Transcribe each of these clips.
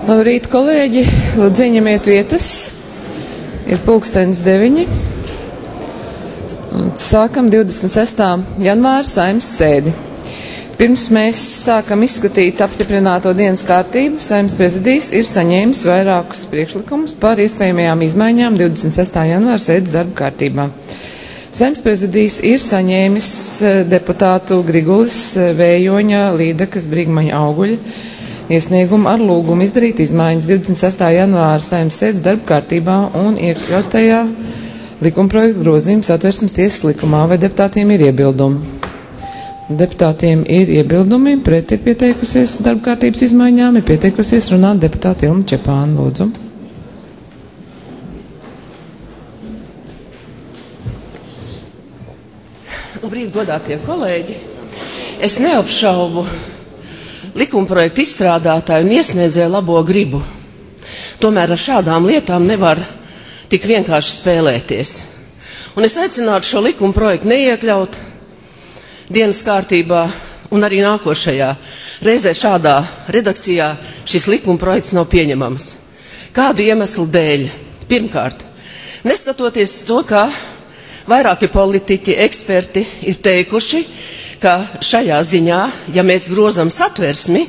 Labrīt, kolēģi! Lūdzu, ieņemiet vietas. Ir pulkstenis 9. Sākam 26. janvāra Saeimas sēdi. Pirms mēs sākam izskatīt apstiprināto dienas kārtību, Saeimas prezidijs ir saņēmis vairākus priekšlikumus par iespējamajām izmaiņām 26. janvāra sēdes darba kārtībā. Saeimas prezidijs ir saņēmis deputātu Grigulis, Vējoņa, Līdekas, Brigmaņa, Auguļa iesniegumu ar lūgumu izdarīt izmaiņas 26. janvāra Saeimas sēdes darba kārtībā un iekļautajā likumprojekta grozījuma Satversmes tiesas likumā. Vai deputātiem ir iebildumi? Deputātiem ir iebildumi, pret ir pieteikusies darba kārtības izmaiņām, ir pieteikusies runāt deputāta Ilma Čepāna. Lūdzu. Labrīt, godātie kolēģi! Es neapšaubu likumprojektu izstrādātāju un iesniedzēju labo gribu. Tomēr ar šādām lietām nevar tik vienkārši spēlēties. Un es aicinātu šo likumprojektu neiekļaut dienas kārtībā un arī nākošajā reizē šādā redakcijā šis likumprojekts nav pieņemams. Kādu iemeslu dēļ? Pirmkārt, neskatoties to, ka vairāki politiķi, eksperti ir teikuši, ka šajā ziņā, ja mēs grozam satversmi,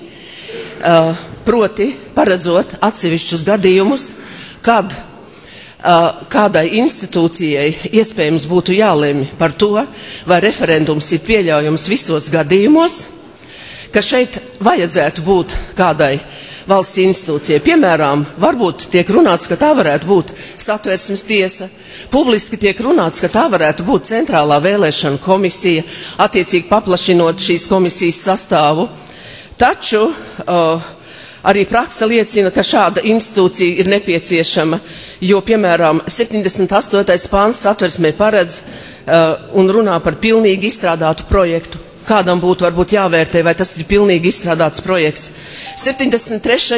proti paredzot atsevišķus gadījumus, kad kādai institūcijai iespējams būtu jālemj par to, vai referendums ir pieļaujams visos gadījumos, ka šeit vajadzētu būt kādai valsts institūcijai. Piemēram, varbūt tiek runāts, ka tā varētu būt Satversmes tiesa, publiski tiek runāts, ka tā varētu būt centrālā vēlēšana komisija, attiecīgi paplašinot šīs komisijas sastāvu. Taču arī praksa liecina, ka šāda institūcija ir nepieciešama, jo, piemēram, 78. pāns Satversmē paredz un runā par pilnīgi izstrādātu projektu. Kādam būtu varbūt jāvērtē, vai tas ir pilnīgi izstrādāts projekts. 73.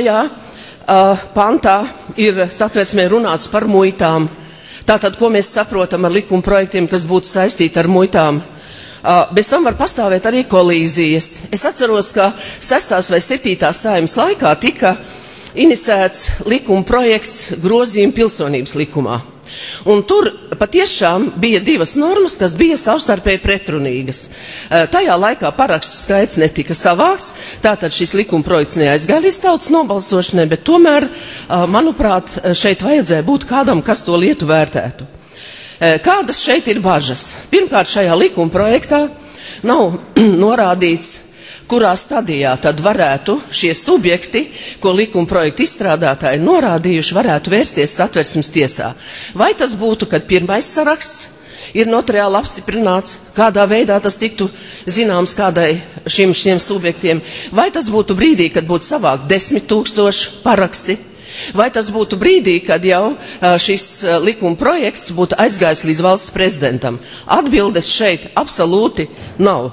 pantā ir Satversmē runāts par muitām. Tātad, ko mēs saprotam ar likuma projektiem, kas būtu saistīti ar muitām? Bez tam var pastāvēt arī kolīzijas. Es atceros, ka 6. vai 7. Saeimas laikā tika inicēts likuma projekts grozījuma pilsonības likumā. Un tur patiešām bija divas normas, kas bija savstarpēji pretrunīgas. Tajā laikā parakstu skaits netika savākts, tātad šis likuma projekts neaizgāja līdz tautas nobalsošanai, bet tomēr, manuprāt, šeit vajadzēja būt kādam, kas to lietu vērtētu. Kādas šeit ir bažas? Pirmkārt, šajā likuma projektā nav norādīts, kurā stadijā tad varētu šie subjekti, ko likuma projekta izstrādātāji norādījuši, varētu vērsties Satversmes tiesā. Vai tas būtu, kad pirmais saraksts ir notariāli apstiprināts, kādā veidā tas tiktu zināms kādai šiem subjektiem, vai tas būtu brīdī, kad būtu savākt 10 000 paraksti, vai tas būtu brīdī, kad jau šis likuma projekts būtu aizgājis līdz valsts prezidentam. Atbildes šeit absolūti nav.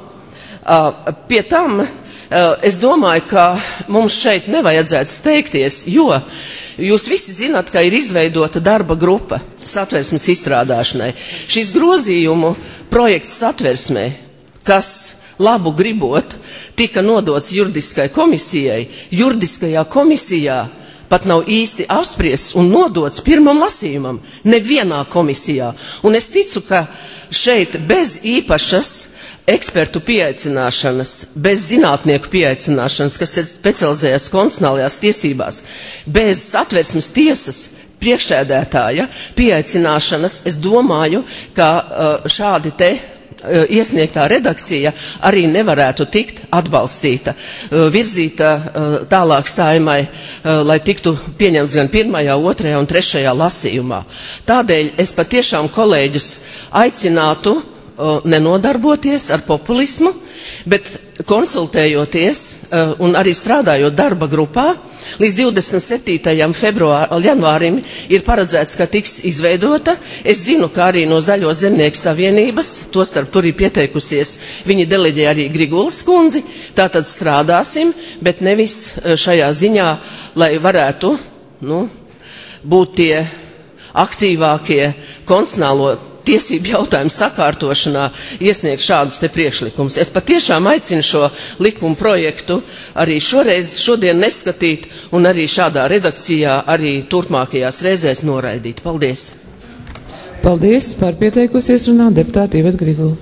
Pie tam es domāju, ka mums šeit nevajadzētu steigties, jo jūs visi zināt, ka ir izveidota darba grupa satversmes izstrādāšanai. Šis grozījumu projekts satversmē, kas labu gribot, tika nodots juridiskai komisijai, juridiskajā komisijā pat nav īsti apspriests un nodots pirmam lasījumam, nevienā komisijā. Un es ticu, ka šeit bez īpašas ekspertu pieaicināšanas, bez zinātnieku pieaicināšanas, kas ir specializējās konstitucionālajās tiesībās, bez Satversmes tiesas priekšsēdētāja pieaicināšanas, es domāju, ka šādi te iesniegtā redakcija arī nevarētu tikt atbalstīta, virzīta tālāk Saeimai, lai tiktu pieņemts gan 1., 2. un 3. lasījumā. Tādēļ es patiešām kolēģus aicinātu nenodarboties ar populismu, bet konsultējoties un arī strādājot darba grupā, līdz 27. janvārim ir paredzēts, ka tiks izveidota. Es zinu, ka arī no Zaļo zemnieku savienības, tostarp tur ir pieteikusies, viņi deleģē arī Grigulas kundzi, tātad strādāsim, bet nevis šajā ziņā, lai varētu būt tie aktīvākie konstitucionālo tiesību jautājumu sakārtošanā iesniegt šādus te priekšlikumus. Es patiešām aicinu šo likumu projektu arī šodien neskatīt un arī šādā redakcijā arī turpmākajās reizēs noraidīt. Paldies! Paldies! Par pieteikusies runā deputāte Iveta Grigula.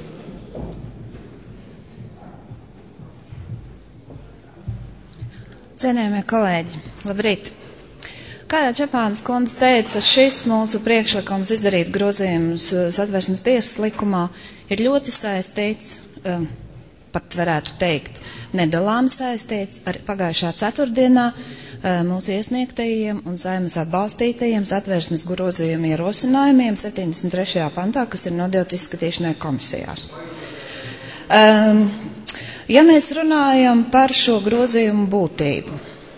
Cienējamie kolēģi, labrīt! Kā jau Čepānas kundze teica, šis mūsu priekšlikums izdarīt grozījumus Satversmes tiesas likumā ir ļoti saistīts, pat varētu teikt, nedalāmi saistīts ar pagājušā ceturtdienā mūsu iesniegtajiem un Saeimas atbalstītajiem Satversmes grozījumu ierosinājumiem 73. pantā, kas ir nodots izskatīšanai komisijās. Ja mēs runājam par šo grozījumu būtību,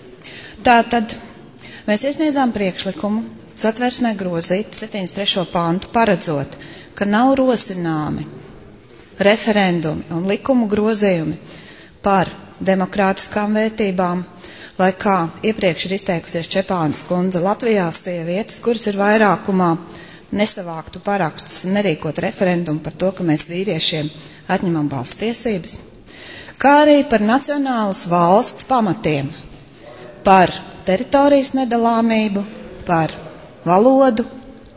tātad mēs iesniedzām priekšlikumu Satversmē grozīt 73. pantu, paredzot, ka nav rosināmi referendumi un likumu grozījumi par demokrātiskām vērtībām, lai kā iepriekš ir izteikusies Čepānas kundze, Latvijā sievietes, kuras ir vairākumā, nesavāktu parakstus un nerīkot referendumu par to, ka mēs vīriešiem atņemam balss tiesības, kā arī par nacionālas valsts pamatiem, par teritorijas nedalāmību, par valodu,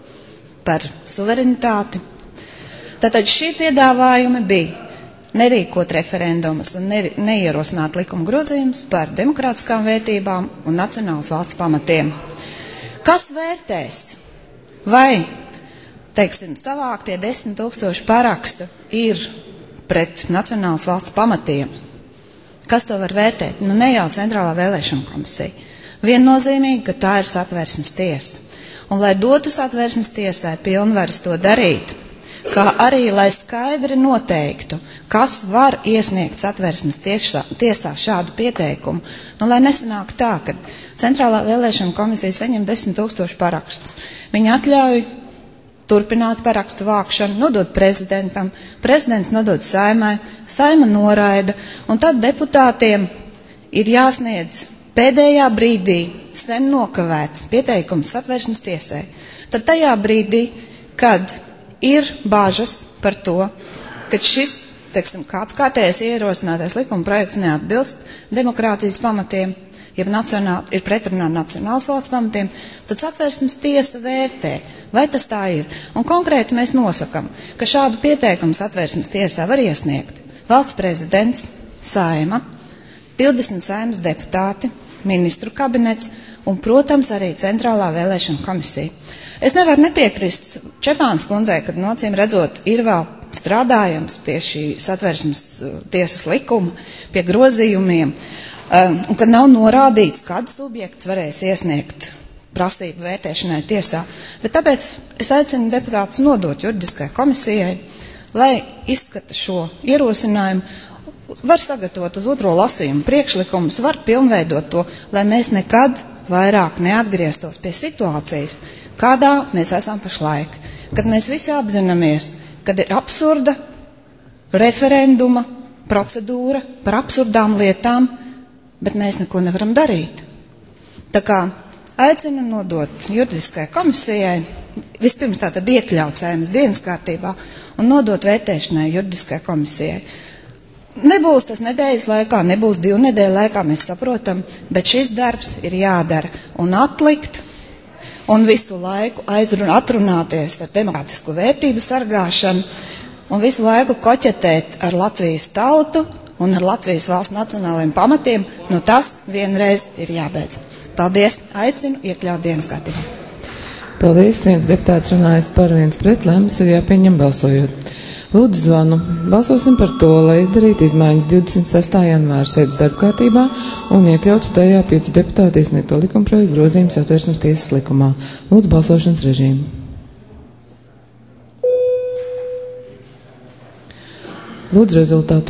par suverenitāti. Tātad šie piedāvājumi bija nerīkot referendumus un neierosināt likuma grozījumus par demokrātiskām vērtībām un nacionālas valsts pamatiem. Kas vērtēs? Vai, teiksim, savāktie 10 000 parakstu ir pret nacionālas valsts pamatiem? Kas to var vērtēt? Nu, ne jau Centrālā vēlēšana komisija. Viennozīmīgi, ka tā ir Satversmes tiesa. Un, lai dotu Satversmes tiesai pilnvaras to darīt, kā arī, lai skaidri noteiktu, kas var iesniegt Satversmes tiesā šādu pieteikumu, nu, lai nesanāk tā, ka Centrālā vēlēšana komisija saņem 10 000 parakstus. Viņi atļauj turpināt parakstu vākšanu, nodot prezidentam, prezidents nodot Saeimai, Saeima noraida, un tad deputātiem ir jāsniedz pēdējā brīdī sen nokavēts pieteikums Satversmes tiesai. Tad tajā brīdī, kad ir bažas par to, ka šis, teiksim, kāds kārtējais ierosinātais likuma projekts neatbilst demokrātijas pamatiem, jeb ir pretrunā nacionālas valsts pamatiem, tad Satversmes tiesa vērtē, vai tas tā ir. Un konkrēti mēs nosakam, ka šādu pieteikumu Satversmes tiesā var iesniegt valsts prezidents, Saeima, 20 Saeimas deputāti, ministru kabinets un, protams, arī Centrālā vēlēšana komisija. Es nevaru nepiekrist Čepānas kundzei, kad nocīm redzot ir vēl strādājams pie šī Satversmes tiesas likuma, pie grozījumiem, un kad nav norādīts, kāds subjekts varēs iesniegt prasību vērtēšanai tiesā. Bet tāpēc es aicinu deputātus nodot juridiskai komisijai, lai izskata šo ierosinājumu, var sagatavot uz otro lasījumu priekšlikumus, var pilnveidot to, lai mēs nekad vairāk neatgrieztos pie situācijas, kādā mēs esam pašlaik. Kad mēs visi apzināmies, kad ir absurda referenduma procedūra par absurdām lietām, bet mēs neko nevaram darīt. Tā kā aicinu nodot juridiskai komisijai, vispirms tātad iekļaut Saeimas dienas kārtībā un nodot vērtēšanai juridiskai komisijai. Nebūs tas nedēļas laikā, nebūs 2 nedēļu laikā, mēs saprotam, bet šis darbs ir jādara un atlikt un visu laiku atrunāties ar demokrātisku vērtību sargāšanu un visu laiku koķetēt ar Latvijas tautu un ar Latvijas valsts nacionālajiem pamatiem, nu tas vienreiz ir jābeidz. Paldies, aicinu iekļaut dienas kārtībā. Paldies, viens deputāts runājas par, viens pret, lēmums ir jāpieņem balsojot. Lūdzu zvanu. Balsosim par to, lai izdarītu izmaiņas 26. janvāra sēdes darbkārtībā un iekļautu tajā 5 deputātu iesniegto likumprojektu grozījumu Satversmes tiesas likumā. Lūdzu balsošanas režīmu. Lūdzu rezultātu.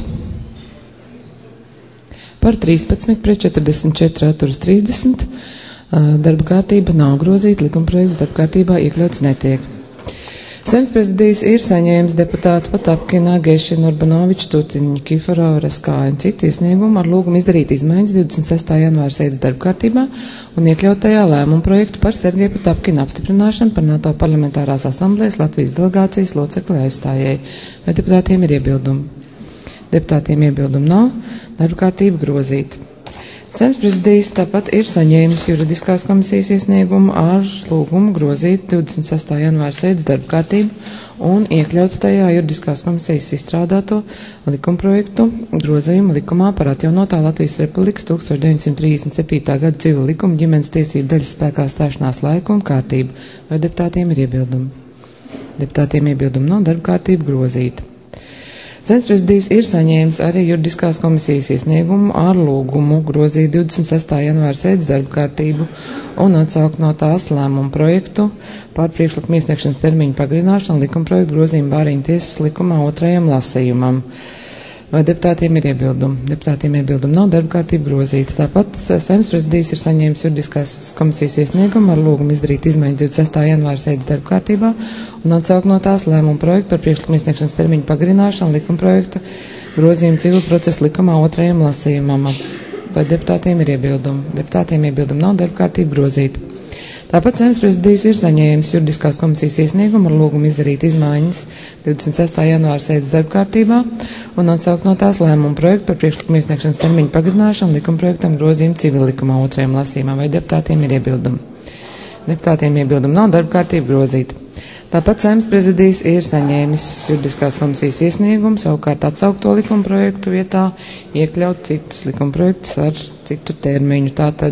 Par 13 pret 44 atturas 30. Darba kārtība nav grozīta, likumprojekts darba kārtībā iekļauts netiek. Saeimas prezidijs ir saņēmis deputātu Patapkina, Gešina, Urbanoviča, Tutiņa, Kifarova, Reskāja un citu iesniegumu ar lūgumu izdarīt izmaiņas 26. janvāra sēdes darba kārtībā un iekļaut tajā lēmumu projektu par Sergeja Patapkina apstiprināšanu par NATO parlamentārās asamblējas Latvijas delegācijas locekli aizstājēju. Vai deputātiem ir iebildumi? Deputātiem iebildumi nav, darba kārtība grozīta. Saeimas prezidijs tāpat ir saņēmis juridiskās komisijas iesniegumu ar lūgumu grozīt 26. janvāra sēdes darba kārtību un iekļaut tajā juridiskās komisijas izstrādāto likumprojektu grozījumu likumā par atjaunotā Latvijas Republikas 1937. gada civila likuma ģimenes tiesību daļas spēkā stāšanās laiku un kārtību. Vai deputātiem ir iebildumi? Deputātiem iebildumi nav, darba kārtība grozīta. Saeimas prezidijs ir saņēmis arī juridiskās komisijas iesniegumu ar lūgumu grozīt 26. janvāra sēdes darba kārtību un atsaukt no tās lēmumu projektu par priekšlikumu iesniegšanas termiņu pagarināšanu likumprojektu grozījumu Bāriņu tiesas likumā 2. lasījumam. Vai deputātiem ir iebildumi? Deputātiem iebildumi nav, darba kārtība grozīta. Tāpat Saeimas prezidijs ir saņēmis juridiskās komisijas iesniegumu ar lūgumu izdarīt izmaiņas 26. janvāra sēdes darba kārtībā un atsaukt no tās lēmumu projektu par priekšlikumu iesniegšanas termiņu pagarināšanu likumprojekta grozījumu civil procesa likumā 2. lasījumam. Vai deputātiem ir iebildumi? Deputātiem iebildumi nav, darba kārtība grozīta. Tāpat Saeimas prezidijs ir saņēmis juridiskās komisijas iesniegumu ar lūgumu izdarīt izmaiņas 26. janvāra sēdes darba kārtībā un atsaukt no tās lēmumu projektu par priekšlikumu iesniegšanas termiņu pagarināšanu likumprojektam grozījumu civil likumā 2. lasījumā. Vai deputātiem ir iebildumi? Deputātiem iebildumi nav, darba kārtība grozīta. Tāpat Saeimas prezidijs ir saņēmis juridiskās komisijas iesniegumu, savukārt atsaukto likumprojektu vietā iekļaut citus likumprojektus ar citu termiņu. Tātad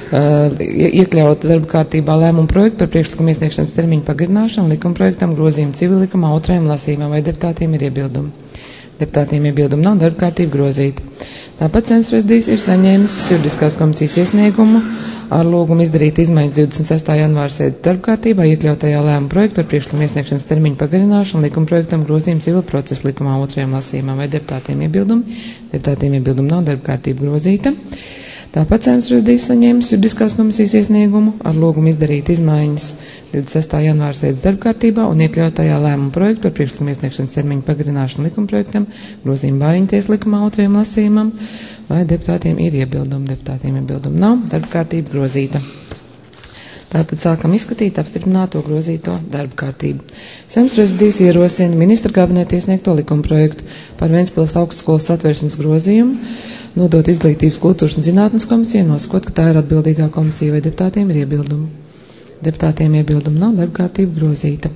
iekļaut darba kārtībā lēmumu projektu par priekšlikumu iesniegšanas termiņu pagarināšanu likumprojektam grozījumu civil likumā 2. lasījumā. Vai deputātiem ir iebildumi? Deputātiem iebildumi nav, darba kārtība grozīta. Tāpat Saeimas prezidijs ir saņēmis juridiskās komisijas iesniegumu ar lūgumu izdarīt izmaiņas 26. janvāra sēdes darba kārtībā, iekļautajā lēmumu projektu par priekšlikumu iesniegšanas termiņu pagarināšanu likumprojektam grozījumu civil procesa likumā 2. lasījumā. Vai deputātiem iebildumi? Deputātiem iebildumi nav, darba kārtība grozīta. Tāpat Saeimas prezidijs saņēmis juridiskās komisijas iesniegumu ar lūgumu izdarīt izmaiņas 26. janvāra sēdes darba kārtībā un iekļautajā lēmumu projektu par priekšlikumu iesniegšanas termiņu pagarināšanu likumprojektam grozījumu Bāriņu tiesas likumā 2. lasījumam. Vai deputātiem ir iebildumi? Deputātiem iebildumi nav, darba kārtība grozīta. Tātad sākam izskatīt apstiprināto grozīto darba kārtību. Saeimas prezidijs ierosina ministra kabineta iesniegto likumprojektu par Ventspils augstskolas satversmes grozījumu, nodot izglītības, kultūras un zinātnes komisijai, nosakot, ka tā ir atbildīgā komisija. Vai deputātiem ir iebildumi? Deputātiem iebildumi nav, darba kārtība grozīta.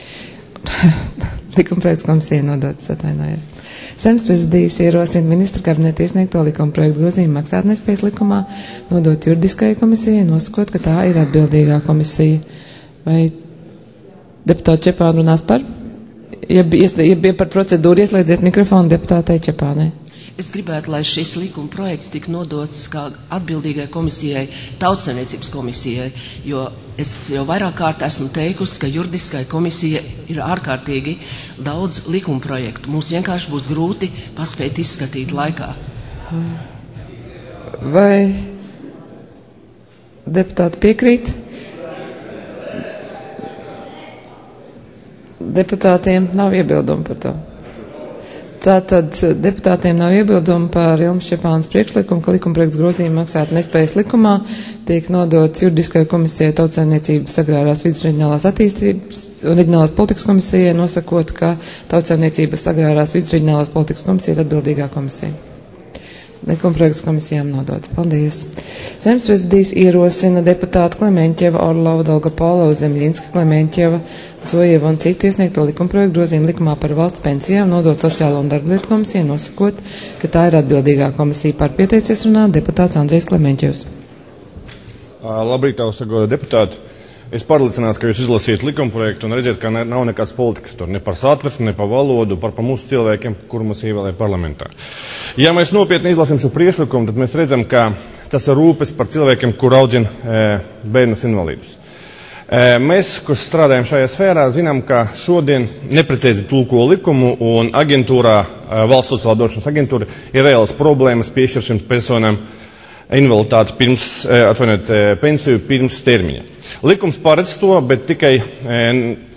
Likumprojekts komisijai nodots, atvainojos. Saeimas prezidijs ierosina ministra kabineta iesniegto likumprojektu grozījumu maksātnespējas likumā, nodot juridiskajai komisijai, nosakot, ka tā ir atbildīgā komisija. Vai deputāti Čepāna runās par? Ja par procedūru ieslēdziet mikrofonu deputātei Čepānai. Es gribētu, lai šis likuma projekts tik nodots kā atbildīgai komisijai, Tautsaimniecības komisijai, jo es jau vairāk kārt esmu teikusi, ka juridiskai komisija ir ārkārtīgi daudz likuma projektu. Mums vienkārši būs grūti paspēt izskatīt laikā. Vai deputāti piekrīt? Deputātiem nav iebildumu par to. Tātad deputātiem nav iebildumu par Ilmas Čepānas priekšlikumu, ka likumprojekts grozījuma maksātnespējas likumā tiek nodots juridiskai komisijai Tautsaimniecības agrārās vidas reģionālās attīstības un reģionālās politikas komisijai, nosakot, ka Tautsaimniecības agrārās vidas reģionālās politikas komisija ir atbildīgā komisija. Likumprojekts komisijām nodots. Paldies. Saeimas prezidijs ierosina deputātu Klemenķeva, Orlova, Dolgopolova, Zemļinska, Klemenķeva, Zojeva un citu iesniegto likumprojektu grozījumu likumā par valsts pensijām, nodot sociālo un darblietu komisijai, nosakot, ka tā ir atbildīgā komisija. Par pieteicies runāt deputāts Andrejs Klemenķevs. Labrīt, austagoda deputāti. Es pārliecināts, ka jūs izlasiet likumprojektu un redziet, ka nav nekāds politikas tur, ne par satversmi, ne par valodu, par mūsu cilvēkiem, kuru mums ievēlēja parlamentā. Ja mēs nopietni izlasām šo priekšlikumu, tad mēs redzam, ka tas ir rūpes par cilvēkiem, kur audzina bērnus invalīdus. Mēs, kas strādājam šajā sfērā, zinām, ka šodien neprecīzi tulko likumu un aģentūrā, valsts sociālā došanas aģentūra, ir reālas problēmas piešķir šim personām invaliditāti pensiju pirms termiņa. Likums paredz to, bet tikai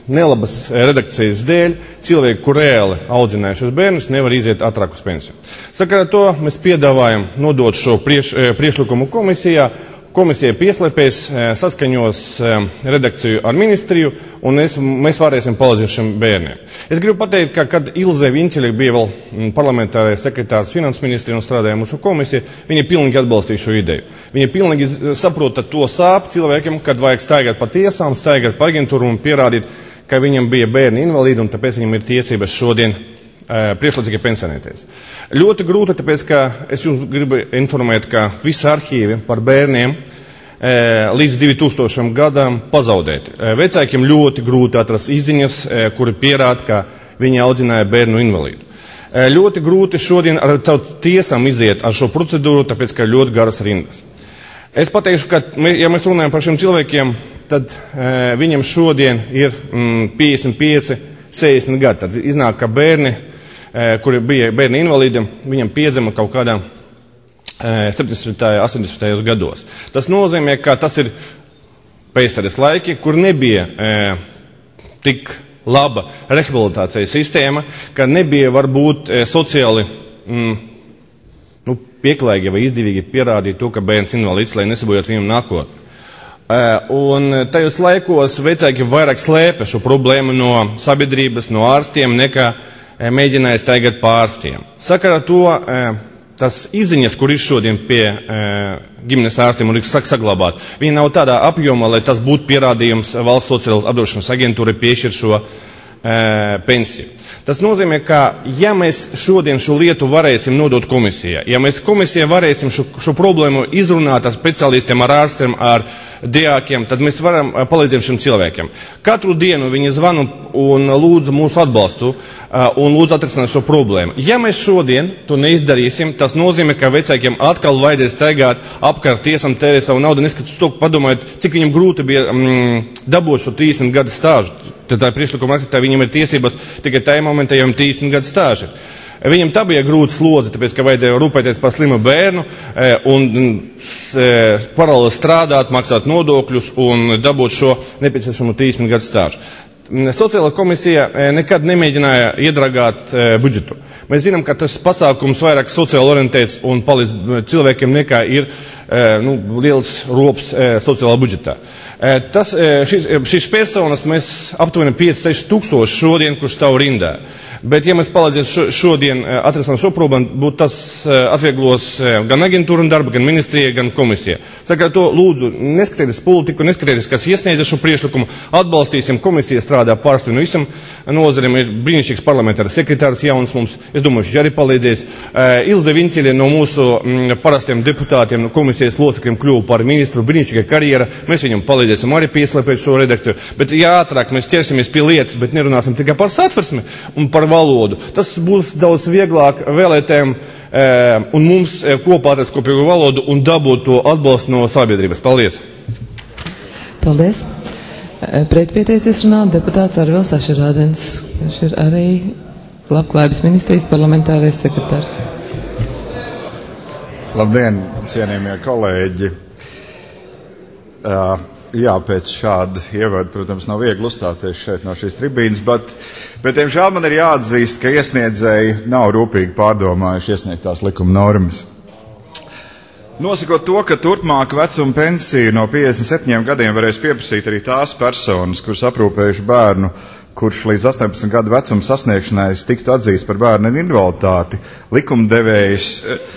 nelabas redakcijas dēļ cilvēki, kur reāli audzināja šos bērnus, nevar iziet ātrāk uz pensiju. Sakarā to mēs piedāvājam nodot šo priekšlikumu komisijā. Komisija pieslēpēs, saskaņos redakciju ar ministriju, un mēs varēsim palīdzēt šiem bērniem. Es gribu pateikt, ka, kad Ilze Vinceļa bija vēl parlamentārais sekretārs finanses ministrija un strādāja mūsu komisija, viņa pilnīgi atbalstīja šo ideju. Viņa pilnīgi saprota to sāp cilvēkiem, kad vajag staigāt pa tiesām, staigāt pa aģentūru un pierādīt, ka viņam bija bērni invalīdi, un tāpēc viņam ir tiesības šodien priekšlaicīgi pensionēties. Ļoti grūti, tāpēc, ka es jums gribu informēt, ka visi arhīvi par bērniem līdz 2000 gadam pazaudēti. Vecākiem ļoti grūti atrast izziņas, kuri pierāda, ka viņi audzināja bērnu invalīdu. Ļoti grūti šodien ar tiesām iziet ar šo procedūru, tāpēc, ka ļoti garas rindas. Es pateikšu, ka, ja mēs runājam par šiem cilvēkiem, tad viņam šodien ir 55, 60 gadi. Tad iznāk, ka bērni, kuri bija bērni invalīdi, viņam piedzima kaut kādā 70. 80. gados. Tas nozīmē, ka tas ir pēcsares laiki, kur nebija tik laba rehabilitācijas sistēma, ka nebija varbūt sociāli pieklājīgi vai izdevīgi pierādīt to, ka bērns invalīds, lai nesabojot viņam nākotni. Un tajos laikos vecāki vairāk slēpa šo problēmu no sabiedrības, no ārstiem, nekā mēģināja staigāt pa ārstiem. Sakarā to tas izziņas, kur ir šodien pie ģimenes ārstiem un ir saglabāt, viņi nav tādā apjomā, lai tas būtu pierādījums valsts sociālās apdrošināšanas aģentūrai piešķir šo pensiju. Tas nozīmē, ka ja mēs šodien šo lietu varēsim nodot komisijā, ja mēs komisijā varēsim šo problēmu izrunāt ar speciālistiem, ar ārstiem, ar diākiem, tad mēs varam palīdzēt šiem cilvēkiem. Katru dienu viņi zvanu un lūdzu mūsu atbalstu un lūdzu atrisināt šo problēmu. Ja mēs šodien to neizdarīsim, tas nozīmē, ka vecākiem atkal vajadzēs staigāt apkārt tiesam, tērēt savu naudu, neskatoties to, padomājot, cik viņam grūti bija dabūt šo 30 gadu stāžu. Tad tā priekšlikuma akceptē viņam ir tiesības tikai tajā momentā, ja viņam 30 gadu stāži. Viņam tā bija grūta slodze, tāpēc, ka vajadzēja rūpēties par slimu bērnu un paralēli strādāt, maksāt nodokļus un dabūt šo nepieciešamo 30 gadu stāžu. Sociālā komisija nekad nemēģināja iedragāt budžetu. Mēs zinām, ka tas pasākums vairāk sociāli orientēts un palīdz cilvēkiem nekā ir liels rops sociālā budžetā. Šīs personas mēs aptuveni 5-6 tūkstoši šodien, kurš stāv rindā. Bet, ja mēs palīdzētu šodien atrisināt šo problēmu, tas atvieglos gan aģentūra darba, gan ministrija, gan komisija. Sakarā to lūdzu, neskatieties politiku, neskatieties, kas iesniedza šo priekšlikumu, atbalstīsim, komisija strādā pārstāvju no visam nozarēm, ir brīnišķīgs parlamentārs sekretārs jauns mums, es domāju, viņš arī palīdzēs. Ilze Vinceļa no mūsu parastiem deputātiem, no komisijas locekļiem kļuva par ministru, brīnišķīga karjera, mēs viņam palīdzēsim arī pieslēpēt šo redakciju, bet ja ātrāk mēs ķersimies pie lietas, bet nerunāsim tikai par satversmi un par valodu. Tas būs daudz vieglāk vēlētēm un mums kopā atrast kopīgu valodu un dabūt to atbalstu no sabiedrības. Paldies! Paldies! Pretpieteicies runāt deputāts Arvils Ašerādens, viņš ir arī Labklājības ministrijas parlamentārais sekretārs. Labdien, cienījamie kolēģi! Jā, pēc šāda ievada, protams, nav viegli uzstāties šeit no šīs tribīnas, bet diemžēl man ir jāatzīst, ka iesniedzēji nav rūpīgi pārdomājuši iesniegtās likuma normas. Nosakot to, ka turpmāk vecuma pensiju no 57 gadiem varēs pieprasīt arī tās personas, kuras aprūpējuši bērnu, kurš līdz 18 gadu vecuma sasniegšanai tiktu atzīts par bērnu ar invaliditāti, likumdevējs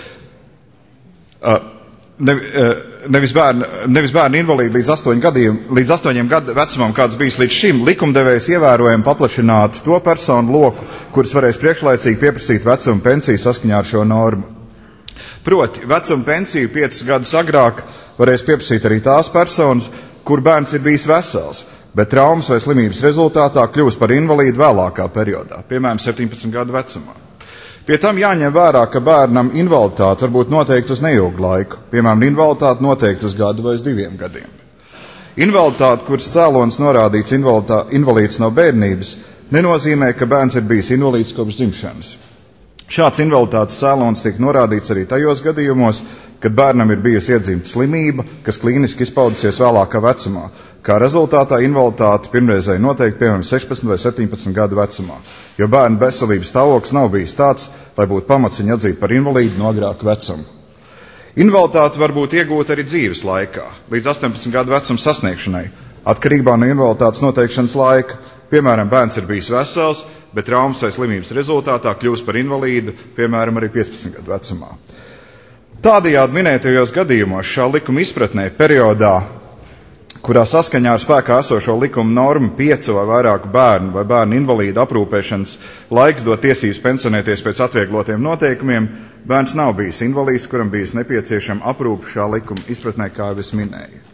nevis bērnu invalīdi līdz 8 gadu vecumam, kāds bijis līdz šim, likumdevējs ievērojami paplašinātu to personu loku, kuras varēs priekšlaicīgi pieprasīt vecuma pensiju saskaņā ar šo normu. Proti, vecuma pensiju 5 gadus agrāk varēs pieprasīt arī tās personas, kur bērns ir bijis vesels, bet traumas vai slimības rezultātā kļūst par invalīdu vēlākā periodā, piemēram, 17 gadu vecumā. Pie tam jāņem vērā, ka bērnam invaliditāte var būt noteikti uz neilgu laiku, piemēram, invaliditāte noteikti uz gadu vai uz 2 gadiem. Invaliditāte, kuras cēlonis norādīts invalīds no bērnības, nenozīmē, ka bērns ir bijis invalīds kopš dzimšanas. Šāds invaliditātes cēlonis tiek norādīts arī tajos gadījumos, kad bērnam ir bijusi iedzimta slimība, kas klīniski izpaudusies vēlākā vecumā. Kā rezultātā invaliditāte pirmreizēji noteikti, piemēram, 16 vai 17 gadu vecumā, jo bērna veselības stāvoklis nav bijis tāds, lai būtu pamats viņu atzīt par invalīdu no agrāka vecuma. Invaliditāte var būt iegūta arī dzīves laikā, līdz 18 gadu vecuma sasniegšanai, atkarībā no invaliditātes noteikšanas laika. Piemēram, bērns ir bijis vesels, bet traumas vai slimības rezultātā kļūst par invalīdu, piemēram, arī 15 gadu vecumā. Tādējādi minētajos gadījumos šā likuma izpratnē periodā, kurā saskaņā ar spēkā esošo likuma normu 5 vai vairāku bērnu vai bērnu invalīdu aprūpēšanas laiks dot tiesības pensionēties pēc atvieglotiem noteikumiem, bērns nav bijis invalīds, kuram bijis nepieciešama aprūpe šā likuma izpratnē, kā jau es minēju.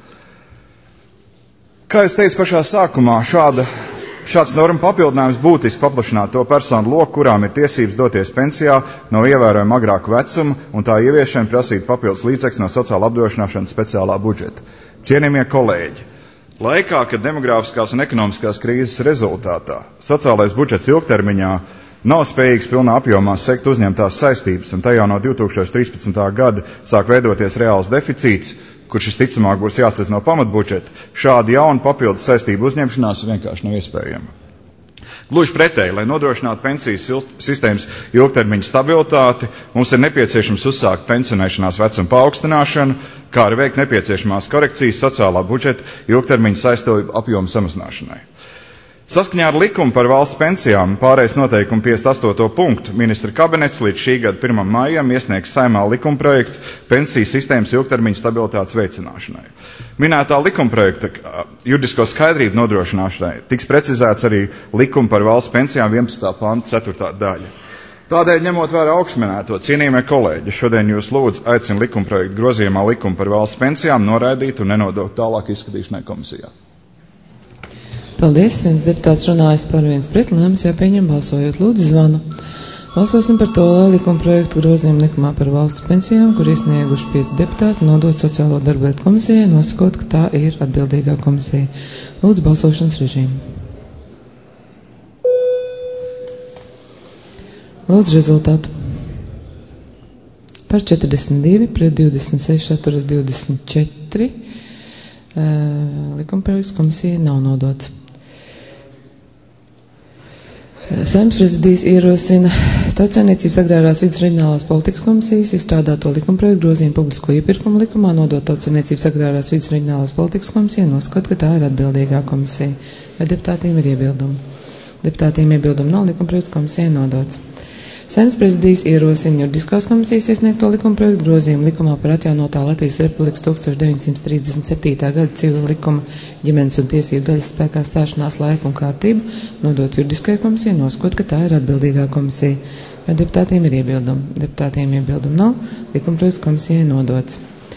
Kā es teicu pašā sākumā, šāds norma papildinājums būtiski paplašināt to personu loku, kurām ir tiesības doties pensijā no ievērojama agrāku vecumu, un tā ieviešana prasīt papildus līdzekļus no sociāla apdrošināšanas speciālā budžeta. Cienījamie kolēģi, laikā, kad demogrāfiskās un ekonomiskās krīzes rezultātā sociālais budžets ilgtermiņā nav spējīgs pilnā apjomā sekt uzņemtās saistības, un tajā no 2013. gada sāk veidoties reāls deficīts, kurš visticamāk būs jāsadz no pamatbudžeta, šāda jauna papildus saistību uzņemšanās vienkārši nav iespējama. Gluži pretēji, lai nodrošinātu pensijas sistēmas ilgtermiņa stabilitāti, mums ir nepieciešams uzsākt pensionēšanās vecuma paaugstināšanu, kā arī veikt nepieciešamās korekcijas sociālā budžeta ilgtermiņa saistību apjomu samazināšanai. Saskaņā ar likumu par valsts pensijām pārējais noteikumu 58. punktu ministra kabinets līdz šī gada 1. maijam iesniegs Saeimā likumprojektu pensiju sistēmas ilgtermiņa stabilitātes veicināšanai. Minētā likumprojekta juridisko skaidrību nodrošināšanai tiks precizēts arī likuma par valsts pensijām 11. panta 4. daļa. Tādēļ, ņemot vērā augšminēto, cienījamie kolēģi, šodien jūs lūdzu aicinu likumprojektu grozījumā likumu par valsts pensijām noraidīt un nenodot tālāk izskatīšanai komisijā. Paldies, viens deputāts runājas par, viens pret, lēmums jāpieņem balsojot. Lūdzu, zvanu. Balsosim par to, lai likuma projektu grozījumu likumā par valsts pensijām, kur iesnieguši 5 deputāti, nodot sociālo darblietu komisijai, nosakot, ka tā ir atbildīgā komisija. Lūdzu, balsošanas režīmu. Lūdzu, rezultātu. Par 42, pret 26, atturas 24. Likuma projekts komisijai nav nodots. Saeimas prezidijs ierosina Tautsaimniecības agrārās vides reģionālās politikas komisijas izstrādāto likumprojektu grozījumu publisko iepirkumu likumā, nodot Tautsaimniecības agrārās vides reģionālās politikas komisijai, nosakot, ka tā ir atbildīgā komisija. Vai deputātiem ir iebildumi? Deputātiem iebildumi nav, likumprojekts komisijai nodots. Saeimas prezidijs ierosina juridiskās komisijas iesniegto likumprojektu grozījumu likumā par atjaunotā Latvijas Republikas 1937. gada civila likuma ģimenes un tiesību daļas spēkā stāšanās laiku un kārtību, nodot juridiskajai komisijai, nosakot, ka tā ir atbildīgā komisija. Vai deputātiem ir iebildumi? Deputātiem iebildumi nav, likumprojekts komisijai nodots.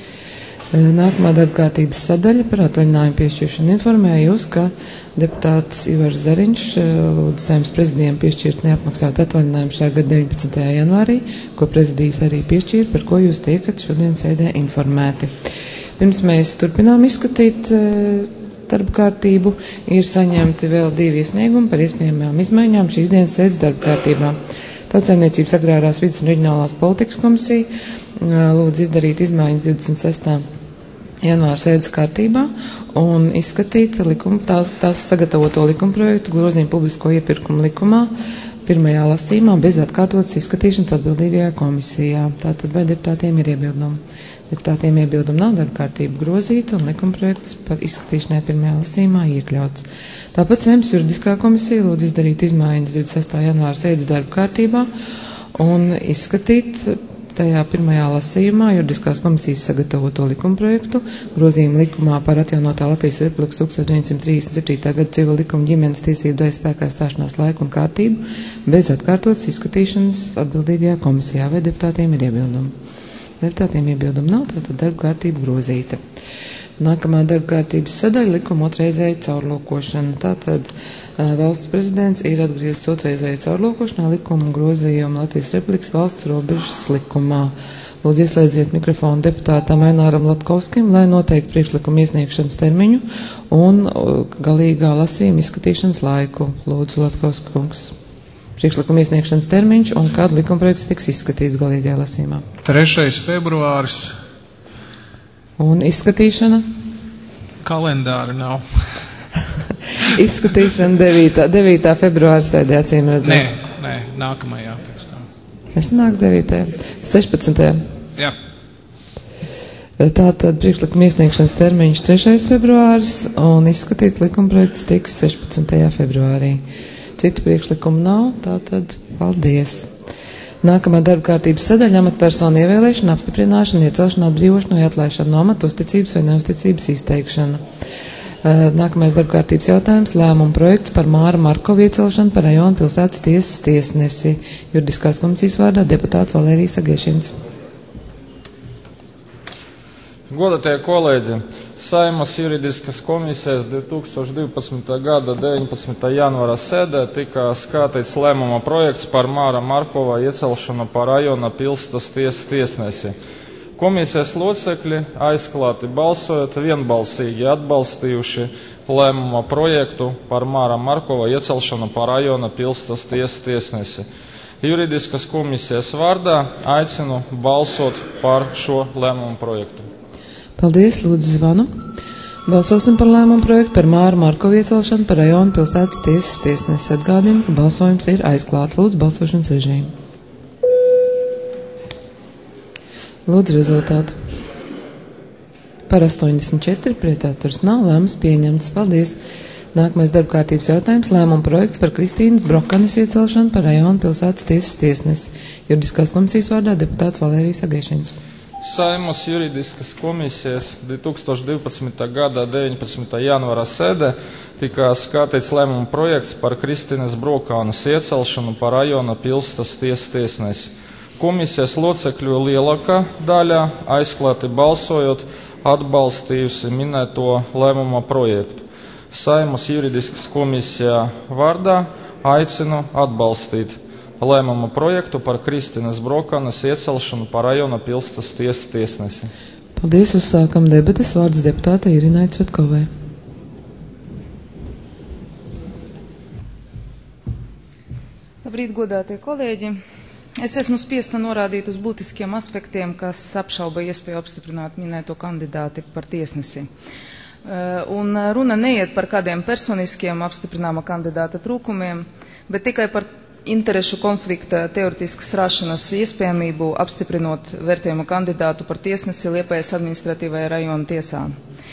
Nākamā darba kārtības sadaļa par atvaļinājumu piešķiršanu informēja jūs, ka deputāts Ivars Zariņš lūdzu Saeimas prezidijam piešķirt neapmaksātu atvaļinājumu šā gada 19. janvārī, ko prezidijs arī piešķīra, par ko jūs tiekat šodien sēdē informēti. Pirms mēs turpinām izskatīt darba kārtību, ir saņemti vēl 2 iesniegumi par iespējamām izmaiņām šīs dienas sēdes darba kārtībā. Tautsaimniecības agrārās vides un reģionālās politikas komisija lūdzu izdarīt izmaiņas 26. janvāra sēdes kārtībā un izskatīt tās sagatavoto likumprojektu grozījumu publisko iepirkumu likumā pirmajā lasījumā bez atkārtotas izskatīšanas atbildīgajā komisijā. Tātad vai deputātiem ir iebildumi? Deputātiem iebildumi nav, darba kārtība grozīta un likumprojekts par izskatīšanai pirmajā lasījumā iekļauts. Tāpat Saeimas juridiskā komisija lūdzu izdarīt izmaiņas 26. janvāra sēdes darba kārtībā un izskatīt tajā pirmajā lasījumā juridiskās komisijas sagatavoto likumprojektu grozījumu likumā par atjaunotā Latvijas Republikas 1937. gada civila likuma ģimenes tiesību daļas spēkā stāšanās laiku un kārtību bez atkārtotas izskatīšanas atbildīgajā komisijā. Vai deputātiem ir iebildumi? Deputātiem iebildumi nav, tātad darba kārtība grozīta. Nākamā darba kārtības sadaļa likuma otrreizēja caurlūkošana. Tātad valsts prezidents ir atgriezis otrreizēju caurlūkošanā likuma grozījumu Latvijas Republikas valsts robežas likumā. Lūdzu, ieslēdziet mikrofonu deputātam Aināram Latkovskim, lai noteikti priekšlikuma iesniegšanas termiņu un galīgā lasījuma izskatīšanas laiku. Lūdzu, Latkovska kungs, priekšlikuma iesniegšanas termiņš un kad likumprojekts tiks izskatīts galīgajā lasījumā. 3. februāris. Un izskatīšana? Kalendāri nav. Izskatīšana 9. februāra sēdē, acīm redzot. Nē, nākamajā. Nesanāks 9. 16. Jā. Tātad priekšlikuma iesniegšanas termiņš 3. februāris un izskatīts likumprojekts tiks 16. februārī. Citu priekšlikumu nav, tātad paldies. Nākamā darba kārtības sadaļa amatpersonu ievēlēšana, apstiprināšana, iecelšana, atbrīvošana vai atlaišana no amata, uzticības vai neuzticības izteikšana. Nākamais darba kārtības jautājums - lēmuma projekts par Māra Markovu iecelšanu par rajona pilsētas tiesas tiesnesi. Juridiskās komisijas vārdā deputāts Valērijas Agēšins. Godātie kolēģi, Saeimas juridiskas komisijas 2012. gada 19. janvāra sēdē tika skatīts lēmuma projekts par Māra Markova iecelšanu par rajona pilsētas tiesas tiesnesi. Komisijas locekļi aizklāti balsojot vienbalsīgi atbalstījuši lēmuma projektu par Māra Markova iecelšanu par rajona pilsētas tiesas tiesnesi. Juridiskas komisijas vārdā aicinu balsot par šo lēmumu projektu. Paldies, lūdzu zvanu. Balsosim par lēmumu projektu par Māra Markovu iecelšanu par rajona pilsētas tiesas tiesnesi. Atgādinu, ka balsojums ir aizklāts. Lūdzu balsošanas režīmu. Lūdzu rezultātu. Par 84, pretāturs nav, lēmums pieņemts. Paldies. Nākamais darba kārtības jautājums - lēmuma projekts par Kristīnas Brokanes iecelšanu par rajona pilsētas tiesas tiesnesi. Juridiskās komisijas vārdā deputāts Valērijas Agēšins. Saeimas juridiskas komisijas 2012. gada 19. janvāra sēdē tika skatīts lēmuma projekts par Kristīnas Brokānas iecelšanu par rajona pilsētas tiesas tiesnesi. Komisijas locekļu lielākā daļa aizklāti balsojot atbalstījusi minēto lēmuma projektu. Saeimas juridiskas komisijā vārdā aicinu atbalstīt lēmuma projektu par Kristīnas Brokānas iecelšanu par rajona pilsētas tiesas tiesnesi. Paldies, uzsākam debates. Vārds deputātei Irinai Cvetkovai. Labrīt, godātie kolēģi. Es esmu spiesta norādīt uz būtiskiem aspektiem, kas apšauba iespēju apstiprināt minēto kandidāti par tiesnesi. Un runa neiet par kādiem personiskiem apstiprināma kandidāta trūkumiem, bet tikai par interešu konflikta teoretiskas rašanas iespējamību apstiprinot vērtējumu kandidātu par tiesnesi Liepājas administratīvajā rajona tiesā.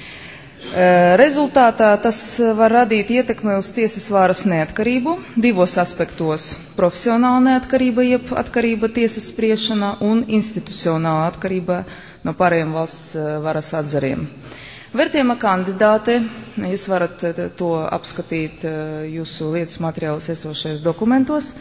Rezultātā tas var radīt ietekmi uz tiesas varas neatkarību divos aspektos - profesionāla neatkarība, jeb atkarība tiesas spriešana un institucionāla atkarība no pārējiem valsts varas atzariem. Vērtējuma kandidāte, jūs varat to apskatīt jūsu lietas materiālus esošajos dokumentos,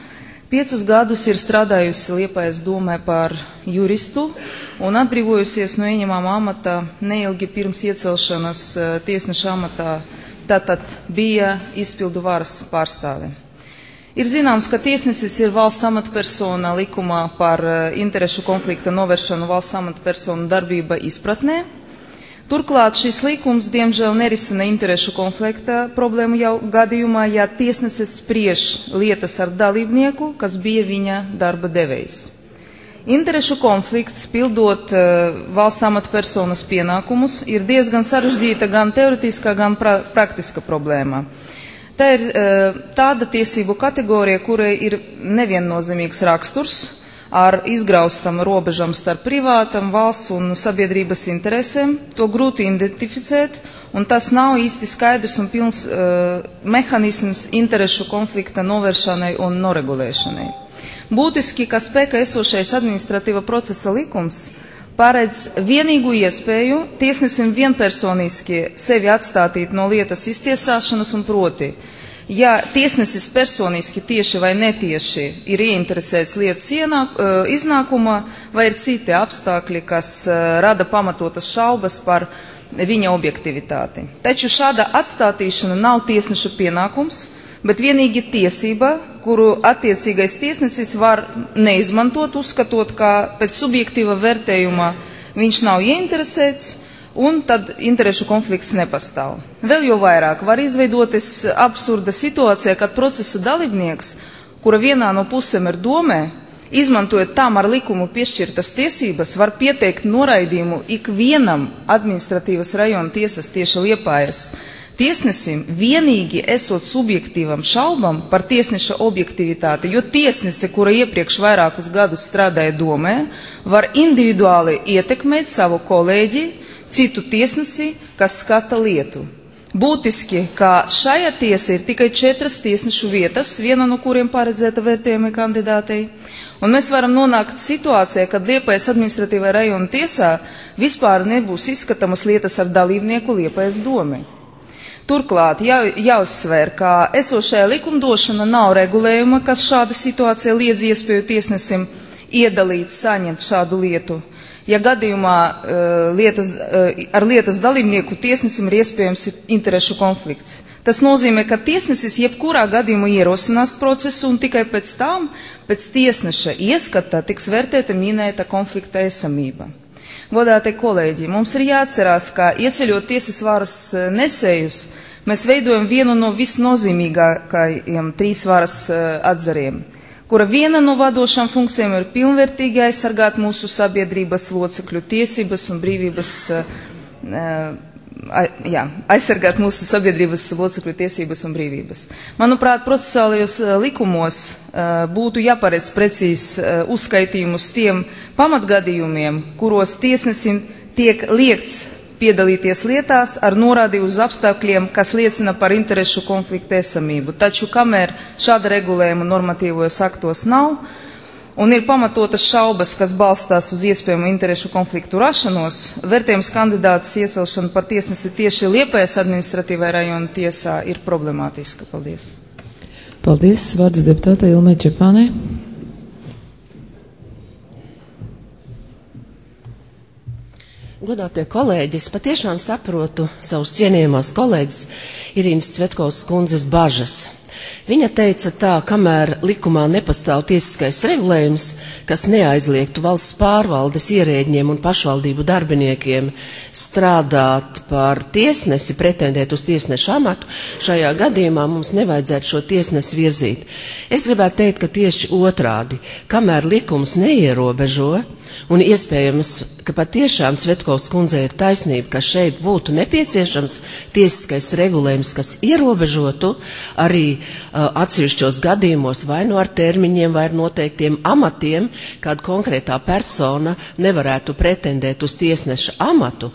5 gadus ir strādājusi Liepājas domē par juristu un atbrīvojusies no ieņemama amata neilgi pirms iecelšanas tiesneša amatā, tātad bija izpildu varas pārstāve. Ir zināms, ka tiesnesis ir valsts amatpersona likumā par interešu konflikta novēršanu valsts amatpersonu darbība izpratnē. Turklāt šis likums, diemžēl, nerisina interešu konflikta problēmu jau gadījumā, ja tiesnesis spriež lietas ar dalībnieku, kas bija viņa darba devējs. Interešu konflikts, pildot valsts amatpersonas pienākumus, ir diezgan sarežģīta gan teoretiskā, gan praktiska problēma. Tā ir tāda tiesību kategorija, kurai ir neviennozīmīgs raksturs, ar izgraustam robežam starp privātam, valsts un sabiedrības interesēm, to grūti identificēt, un tas nav īsti skaidrs un pilns mehanisms interešu konflikta novēršanai un noregulēšanai. Būtiski, ka spēkā esošais administratīva procesa likums paredz vienīgu iespēju tiesnesim vienpersoniski sevi atstātīt no lietas iztiesāšanas un proti, ja tiesnesis personiski tieši vai netieši ir ieinteresēts lietas iznākumā, vai ir citi apstākļi, kas rada pamatotas šaubas par viņa objektivitāti. Taču šāda atstātīšana nav tiesneša pienākums, bet vienīgi tiesība, kuru attiecīgais tiesnesis var neizmantot, uzskatot, ka pēc subjektīva vērtējuma viņš nav ieinteresēts, un tad interešu konflikts nepastāv. Vēl jau vairāk var izveidoties absurda situācija, kad procesa dalībnieks kura vienā no pusēm ir domē, izmantojot tām ar likumu piešķirtas tiesības, var pieteikt noraidījumu ikvienam administratīvas rajona tiesas tieši Liepājas tiesnesim, vienīgi esot subjektīvam šaubam par tiesneša objektivitāti, jo tiesnese, kura iepriekš vairākus gadus strādāja domē, var individuāli ietekmēt savu kolēģi, citu tiesnesi, kas skata lietu. Būtiski, ka šajā tiesā ir tikai 4 tiesnešu vietas, viena no kuriem paredzēta vērtējuma kandidātei, un mēs varam nonākt situācijā, kad Liepājas administratīvā rajona tiesā vispār nebūs izskatāmas lietas ar dalībnieku Liepājas domē. Turklāt jāuzsver, ka esošajā likumdošana nav regulējuma, kas šāda situācija liedz iespēju tiesnesim iedalīt, saņemt šādu lietu. Ja gadījumā ar lietas dalībnieku tiesnesim ir iespējams interešu konflikts. Tas nozīmē, ka tiesnesis jebkurā gadījumā ierosinās procesu un tikai pēc tam, pēc tiesneša ieskata, tiks vērtēta minēta konflikta esamība. Godātie kolēģi, mums ir jāatcerās, ka ieceļot tiesas varas nesējus, mēs veidojam vienu no visnozīmīgākajiem 3 varas atzariem, kura viena no vadošām funkcijām ir pilnvērtīgi aizsargāt mūsu sabiedrības locekļu tiesības un brīvības, aizsargāt mūsu sabiedrības locekļu tiesības un brīvības. Manuprāt, procesuālajos likumos būtu jāparedz precīzs uzskaitījumus tiem pamatgadījumiem, kuros tiesnesim tiek liegts piedalīties lietās ar norādi uz apstākļiem, kas liecina par interešu konfliktu esamību. Taču, kamēr šāda regulējuma normatīvos aktos nav, un ir pamatotas šaubas, kas balstās uz iespējamu interešu konfliktu rašanos, vērtējums kandidātas iecelšana par tiesnesi tieši Liepājas administratīvajā rajona tiesā ir problemātiska. Paldies. Paldies. Vārds deputātei Ilmai Čepānei. Godātie kolēģi, es patiešām saprotu savus cienījumās kolēģis Irīnas Cvetkovas kundzes bažas. Viņa teica tā, kamēr likumā nepastāv tiesiskais regulējums, kas neaizliegtu valsts pārvaldes ierēģiem un pašvaldību darbiniekiem strādāt par tiesnesi, pretendēt uz tiesneša amatu, šajā gadījumā mums nevajadzētu šo tiesnesi virzīt. Es gribētu teikt, ka tieši otrādi, kamēr likums neierobežo, un iespējams, ka patiešām Cvetkovas kundzei ir taisnība, ka šeit būtu nepieciešams tiesiskais regulējums, kas ierobežotu arī atsevišķos gadījumos vai no ar termiņiem vai ar noteiktiem amatiem, kāda konkrētā persona nevarētu pretendēt uz tiesneša amatu,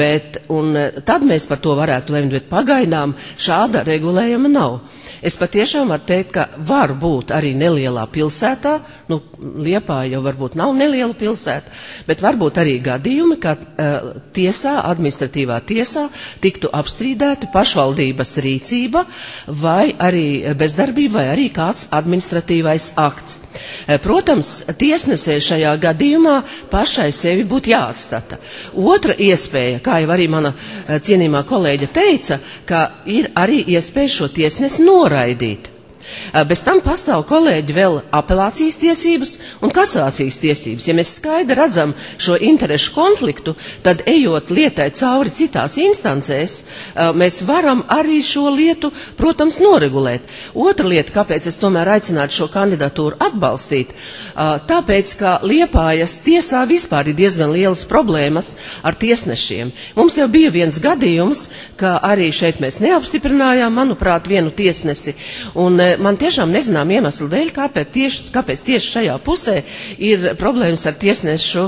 un tad mēs par to varētu lemt, bet pagaidām šāda regulējuma nav. Es patiešām varu teikt, ka var būt arī nelielā pilsētā, Liepāja jau varbūt nav neliela pilsēta, bet varbūt arī gadījumi, ka tiesā, administratīvā tiesā tiktu apstrīdēta pašvaldības rīcība vai arī bezdarbība vai arī kāds administratīvais akts. Protams, tiesnesē šajā gadījumā pašai sevi būtu jāatstata. Otra iespēja, kā jau arī mana cienījumā kolēģe teica, ka ir arī iespēja šo tiesnesi noraidīt. Bez tam pastāv, kolēģi, vēl apelācijas tiesības un kasācijas tiesības. Ja mēs skaidri redzam šo interešu konfliktu, tad ejot lietai cauri citās instancēs, mēs varam arī šo lietu, protams, noregulēt. Otra lieta, kāpēc es tomēr aicinātu šo kandidatūru atbalstīt, tāpēc, ka Liepājas tiesā vispār ir diezgan lielas problēmas ar tiesnešiem. Mums jau bija viens gadījums, ka arī šeit mēs neapstiprinājām, manuprāt, vienu tiesnesi, un man tiešām nezinām iemeslu dēļ, kāpēc tieši šajā pusē ir problēmas ar tiesnešu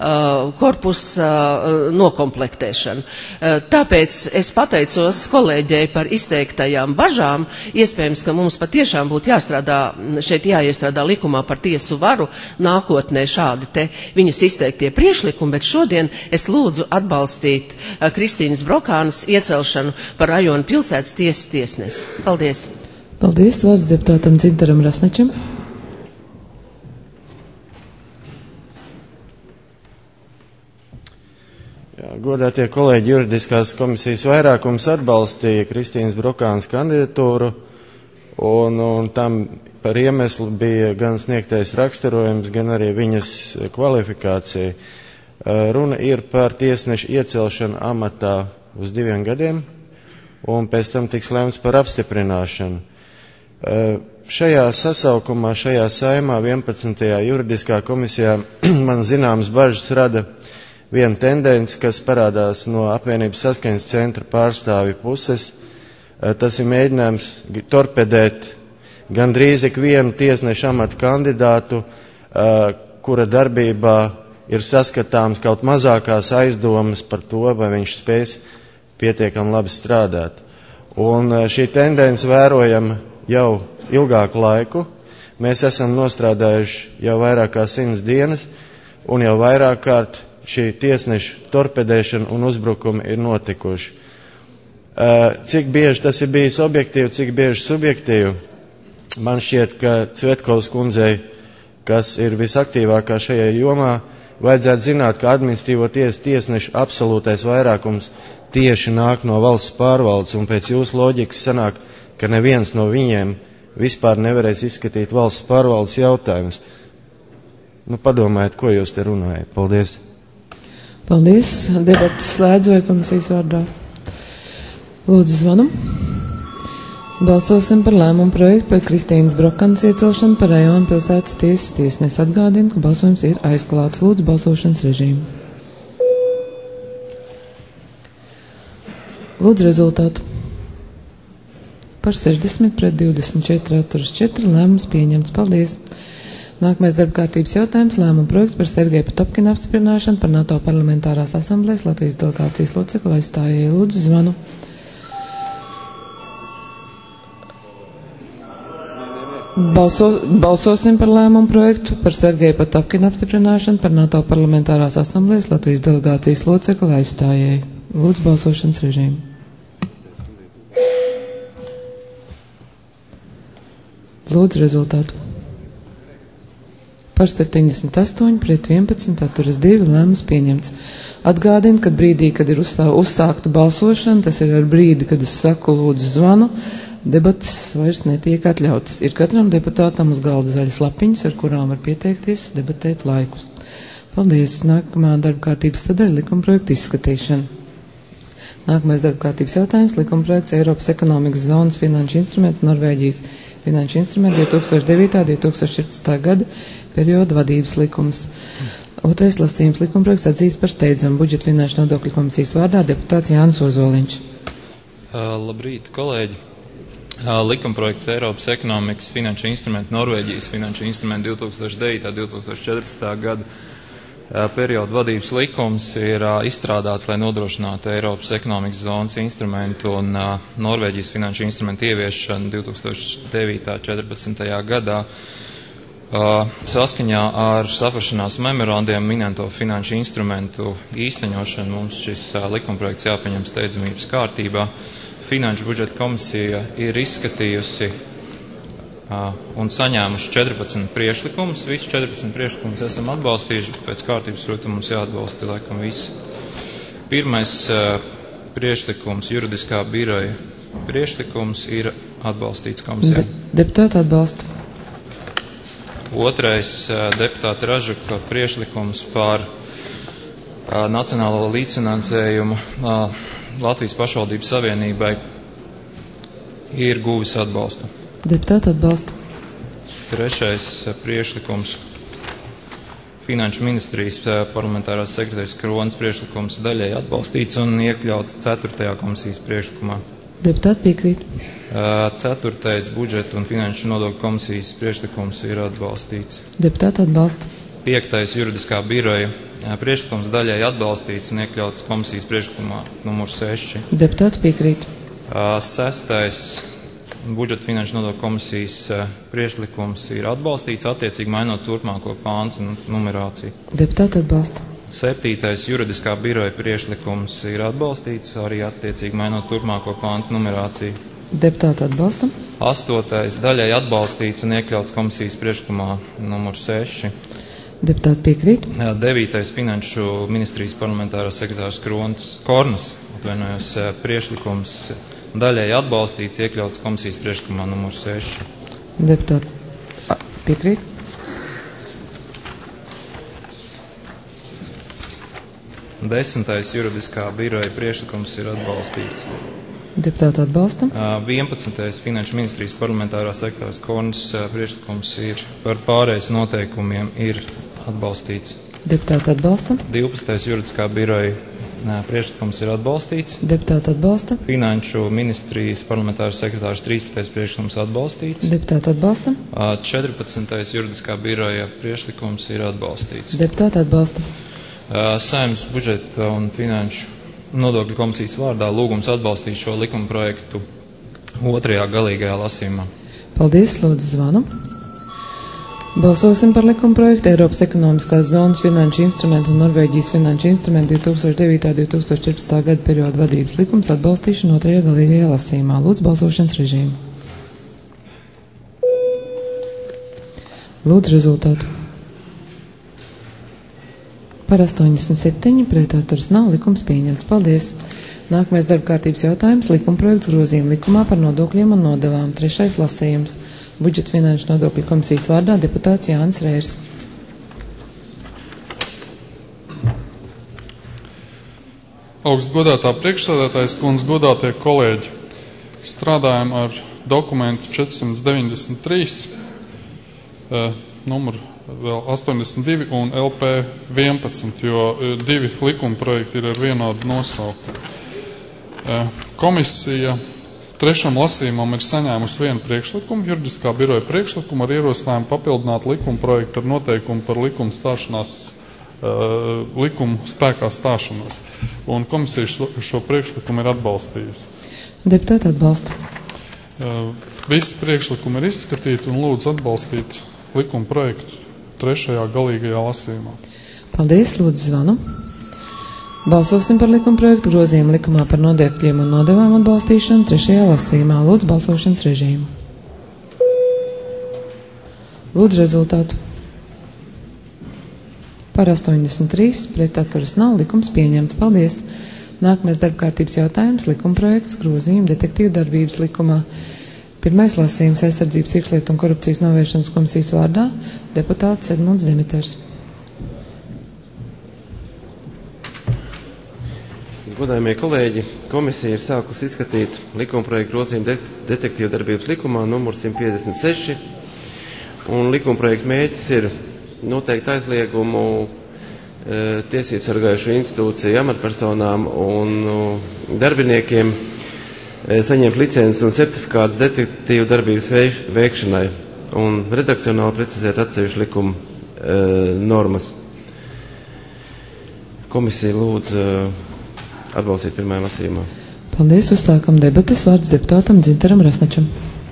korpusa nokomplektēšanu. Tāpēc es pateicos kolēģei par izteiktajām bažām. Iespējams, ka mums patiešām būtu jāiestrādā likumā par tiesu varu nākotnē šādi te viņas izteiktie priekšlikumi, bet šodien es lūdzu atbalstīt Kristīnas Brokānas iecelšanu par rajona pilsētas tiesas tiesnesi. Paldies! Paldies. Vārds deputātam Dzintaram Rasnečam. Godātie kolēģi, juridiskās komisijas vairākums atbalstīja Kristīnas Brokānas kandidatūru, un tam par iemeslu bija gan sniegtais raksturojums, gan arī viņas kvalifikācija. Runa ir par tiesnešu iecelšanu amatā uz 2 gadiem, un pēc tam tiks lemts par apstiprināšanu. Šajā sasaukumā, šajā saimā 11. juridiskā komisijā man zināmas bažas rada viena tendence, kas parādās no apvienības saskaņas centra pārstāvju puses. Tas ir mēģinājums torpedēt gandrīz ikvienu tiesnešu amata kandidātu, kura darbībā ir saskatāms kaut mazākās aizdomas par to, vai viņš spēs pietiekami labi strādāt. Un šī tendence vērojama jau ilgāku laiku. Mēs esam nostrādājuši jau vairāk kā 100 dienas, un jau vairāk kārt šī tiesneša torpedēšana un uzbrukumi ir notikuši. Cik bieži tas ir bijis objektīvi, cik bieži subjektīvi? Man šķiet, ka Cvetkovas kundzei, kas ir visaktīvākā šajā jomā, vajadzētu zināt, ka administratīvo tiesnešu absolūtais vairākums tieši nāk no valsts pārvaldes, un pēc jūsu loģikas sanāk, ka neviens no viņiem vispār nevarēs izskatīt valsts pārvaldes jautājumus. Padomājiet, ko jūs te runājat. Paldies. Paldies. Debatas slēdz vai komisijas vārdā? Lūdzu zvanam. Balsosim par lēmumu projektu par Kristīnas Brokānas iecelšanu par rajona pilsētas tiesas tiesnesi. Atgādinu, ka balsojums ir aizklāts. Lūdzu balsošanas režīmu. Lūdzu rezultātu. Par 60 pret 24 atturas 4 lēmums pieņemts. Paldies. Nākamais darba kārtības jautājums - lēmuma projekts par Sergeja Potapkina apstiprināšanu par NATO parlamentārās asamblējas Latvijas delegācijas locekli aizstājēju. Lūdzu zvanu. Balsosim par lēmumu projektu par Sergeja Potapkina apstiprināšanu par NATO parlamentārās asamblējas Latvijas delegācijas locekli aizstājēju. Lūdzu balsošanas režīmu. Lūdzu rezultātu. Par 78 pret 11 atturas 2 lēmums pieņemts. Atgādinu, ka brīdī, kad ir uzsākta balsošana, tas ir ar brīdi, kad es saku lūdzu zvanu, debatas vairs netiek atļautas. Ir katram deputātam uz galda zaļas lapiņas, ar kurām var pieteikties debatēt laikus. Paldies. Nākamā darba kārtības sadaļa - likumprojektu izskatīšana. Nākamais darba kārtības jautājums - likumprojekts Eiropas ekonomikas zonas finanšu instrumentu Norvēģijas finanšu instrumentu 2009.–2014. gada periodu vadības likums. Otrais lasījums - likumprojekts atzīst par steidzamu budžeta finanšu nodokļu komisijas vārdā deputāts Jānis Ozoliņš. Labrīt, kolēģi! Likumprojekts Eiropas ekonomikas finanšu instrumentu Norvēģijas finanšu instrumentu 2009.–2014. gada periodu vadības likums ir izstrādāts, lai nodrošinātu Eiropas ekonomikas zonas instrumentu un Norvēģijas finanšu instrumentu ieviešanu 2009.–2014. gadā. Saskaņā ar saprašanās memorandiem minēto finanšu instrumentu īstenošanu mums šis likumprojekts jāpieņem steidzamības kārtībā. Finanšu budžeta komisija ir izskatījusi un saņēmuši 14 priekšlikumus. Visus 14 priekšlikumus esam atbalstījuši, bet pēc kārtības, protams, mums jāatbalsta laikam visi. Pirmais priekšlikums, juridiskā biroja priekšlikums, ir atbalstīts komisijā. Deputāti atbalsta. Otrais deputāta Ražuka priekšlikums par nacionālo līdzfinansējumu Latvijas pašvaldības savienībai ir guvis atbalstu. Deputāti atbalsta. Trešais priekšlikums Finanšu ministrijas parlamentārās sekretārs Kronas priekšlikums daļai atbalstīts un iekļauts 4. komisijas priekšlikumā. Deputāti piekrīt. 4. budžeta un finanšu nodokļu komisijas priekšlikums ir atbalstīts. Deputāti atbalsta. 5. juridiskā biroja priekšlikums daļai atbalstīts un iekļauts komisijas priekšlikumā numur 6. Deputāti piekrīt. 6. budžeta finanšu nodokļu komisijas priekšlikums ir atbalstīts, attiecīgi mainot turpmāko pāntu numerāciju. Deputāti atbalsta. 7. juridiskā biroja priekšlikums ir atbalstīts, arī attiecīgi mainot turpmāko pāntu numerāciju. Deputāti atbalsta. 8. daļai atbalstīts un iekļauts komisijas priekšlikumā numur 6. Deputāti piekrīt. 9. finanšu ministrijas parlamentārās sekretārs Kornas priekšlikums daļai atbalstīts, iekļauts komisijas priekšlikumā numur 6. Deputāti piekrīt. 10. juridiskā biroja priekšlikums ir atbalstīts. Deputāti atbalsta. 11. Finanšu ministrijas parlamentārā sekretārs Kornas priekšlikums ir par pārējais noteikumiem ir atbalstīts. Deputāti atbalsta. 12. juridiskā biroja priekšlikums ir atbalstīts. Deputāti atbalsta. Finanšu ministrijas parlamentāra sekretārs 13. priekšlikums atbalstīts. Deputāti atbalsta. 14. juridiskā biroja priekšlikums ir atbalstīts. Deputāti atbalsta. Saeimas budžeta un finanšu nodokļu komisijas vārdā lūgums atbalstīt šo likuma projektu otrajā galīgajā lasījumā. Paldies, lūdzu zvanu. Balsosim par likuma projektu Eiropas ekonomiskās zonas finanšu instrumentu un Norvēģijas finanšu instrumentu 2009.–2014. gada periodu vadības likums atbalstīšanu otrajā galīgajā lasījumā. Lūdzu balsošanas režīmu. Lūdzu rezultātu. Par 87, pret atturas nav, likums pieņemts. Paldies. Nākamais darba kārtības jautājums - likumprojekts grozījuma likumā par nodokļiem un nodevām. 3. lasījums. Budžeta finanšu nodokļu komisijas vārdā deputāts Jānis Rērs. Augstgodātā priekšsēdētājas kundze, godātie kolēģi, strādājam ar dokumentu 493, numuru vēl 82 un LP 11, jo 2 likuma projekti ir ar vienādu nosaukumu. Komisija 3. lasījumam ir saņēmusi vienu priekšlikumu, juridiskā biroja priekšlikumu ar ierosinājumu papildināt likuma projektu ar noteikumu par likumu spēkā stāšanos. Un komisija šo priekšlikumu ir atbalstījusi. Deputāti atbalsta. Visi priekšlikumi ir izskatīti un lūdzu atbalstīt likuma projektu 3. galīgajā lasījumā. Paldies, lūdzu zvanu. Balsosim par likuma projektu grozījumu likumā par nodokļiem un nodevām atbalstīšanu 3. lasījumā. Lūdzu balsošanas režīmu. Lūdzu rezultātu. Par 83, pret atturas nav, likums pieņemts. Paldies. Nākamais darba kārtības jautājums - likuma projekts grozījumu detektīvu darbības likumā. 1. lasījums aizsardzības iekšlietu un korupcijas novēršanas komisijas vārdā deputāts Edmunds Demiters. Godājumie kolēģi, komisija ir sākusi izskatīt likumprojektu grozījumu detektīvu darbības likumā numur 156, un likumprojekta mērķis ir noteikt aizliegumu tiesību sargājušo institūciju amatpersonām un darbiniekiem saņemt licences un certifikātus detektīvu darbības veikšanai un redakcionāli precizēt atsevišķu likuma normas. Komisija lūdz atbalstīt 1. lasījumā. Paldies, uzsākam debates. Vārds deputātam Dzintaram Rasnačam.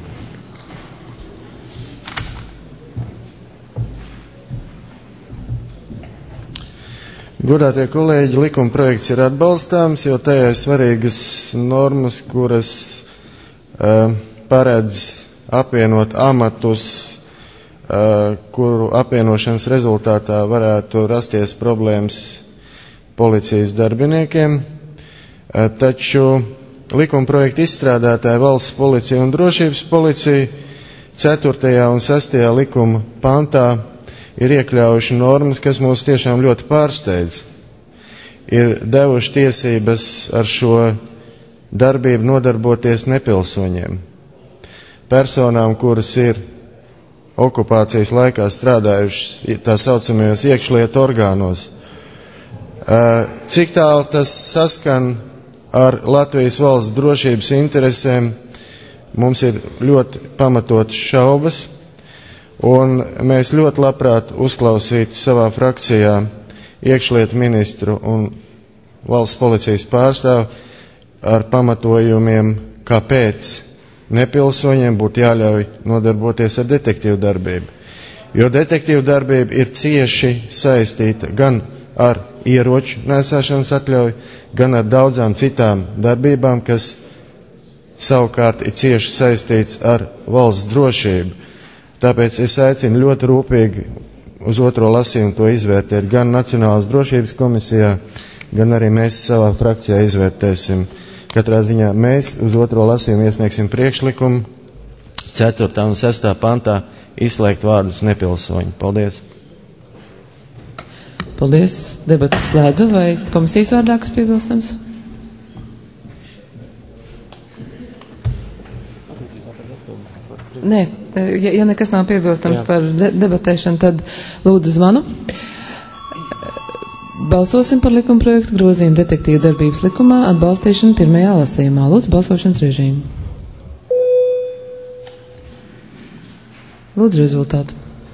Godātie kolēģi, likuma projekts ir atbalstāms, jo tajā ir svarīgas normas, kuras paredz apvienot amatus, kuru apvienošanas rezultātā varētu rasties problēmas policijas darbiniekiem. Taču likuma projekta izstrādātāja valsts policija un drošības policija 4. un 6. likuma pantā ir iekļaujuši normas, kas mūs tiešām ļoti pārsteidz. Ir devuši tiesības ar šo darbību nodarboties nepilsoņiem. Personām, kuras ir okupācijas laikā strādājušas tā saucamajos iekšlietu orgānos. Cik tālu tas saskan ar Latvijas valsts drošības interesēm, mums ir ļoti pamatotas šaubas. Un mēs ļoti labprāt uzklausītu savā frakcijā iekšlietu ministru un valsts policijas pārstāvu ar pamatojumiem, kāpēc nepilsoņiem būtu jāļauj nodarboties ar detektīvu darbību. Jo detektīvu darbība ir cieši saistīta gan ar ieroču nēsāšanas atļauju, gan ar daudzām citām darbībām, kas savukārt ir cieši saistīts ar valsts drošību. Tāpēc es aicinu ļoti rūpīgi uz otro lasījumu to izvērtēt gan Nacionālās drošības komisijā, gan arī mēs savā frakcijā izvērtēsim. Katrā ziņā mēs uz otro lasījumu iesniegsim priekšlikumu 4. un 6. pantā izslēgt vārdus nepilsoņi. Paldies. Paldies. Debatas slēdzu. Vai komisijas vārdā kas piebilstams? Nē, ja nekas nav piebilstams par debatēšanu, tad lūdzu zvanu. Balsosim par likumprojektu grozījumu detektīvu darbības likumā atbalstīšanu pirmajā lasījumā. Lūdzu, balsošanas režīmu. Lūdzu, rezultātu.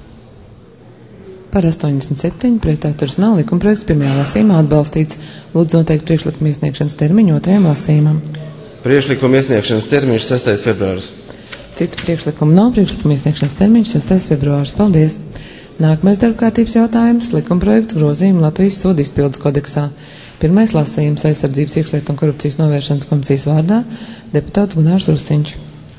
Par 87, pret atturas nav, likumprojekts pirmajā lasījumā atbalstīts. Lūdzu, noteikti priekšlikuma iesniegšanas termiņu otrajam lasījumam. Priekšlikuma iesniegšanas termiņš 6. februāris. Citu priekšlikumu nav, priekšlikuma iesniegšanas termiņš 6. februāris. Paldies! Nākamais darbkārtības jautājums - likumprojekts grozījumu Latvijas sodu izpildes kodeksā. Pirmais lasījums Aizsardzības iekšlietu un korupcijas novēršanas komisijas vārdā deputāts Gunārs Rusiņš.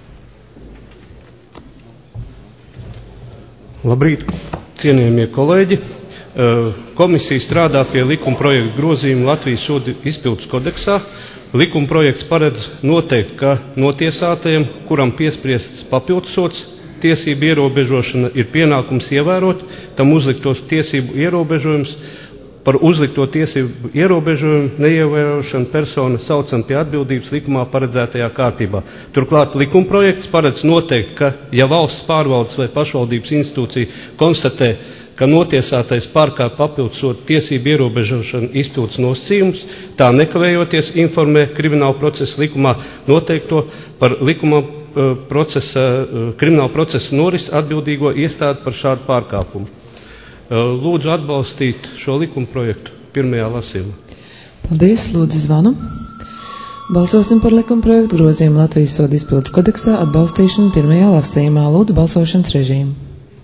Labrīt, cienījamie kolēģi! Komisija strādā pie likumprojekta grozījumu Latvijas sodu izpildes kodeksā. Likumprojekts paredz noteikt, ka notiesātajiem, kuram piespriests papildsots, tiesību ierobežošana ir pienākums ievērot, tam uzliktos tiesību ierobežojums, par uzlikto tiesību ierobežojumu neievērošanu persona saucam pie atbildības likumā paredzētajā kārtībā. Turklāt likumprojekts paredz noteikt, ka, ja valsts pārvaldes vai pašvaldības institūcija konstatē, ka notiesātais pārkāpj papildsotu tiesību ierobežošanu izpildes nosacījumus, tā nekavējoties informē krimināla procesa likumā noteikto par krimināla procesa norisi atbildīgo iestādi par šādu pārkāpumu. Lūdzu atbalstīt šo likumprojektu pirmajā lasījumā. Paldies, lūdzu zvanu. Balsosim par likumprojektu grozījumu Latvijas sodu izpildes kodeksā atbalstīšanu pirmajā lasījumā. Lūdzu balsošanas režīmu.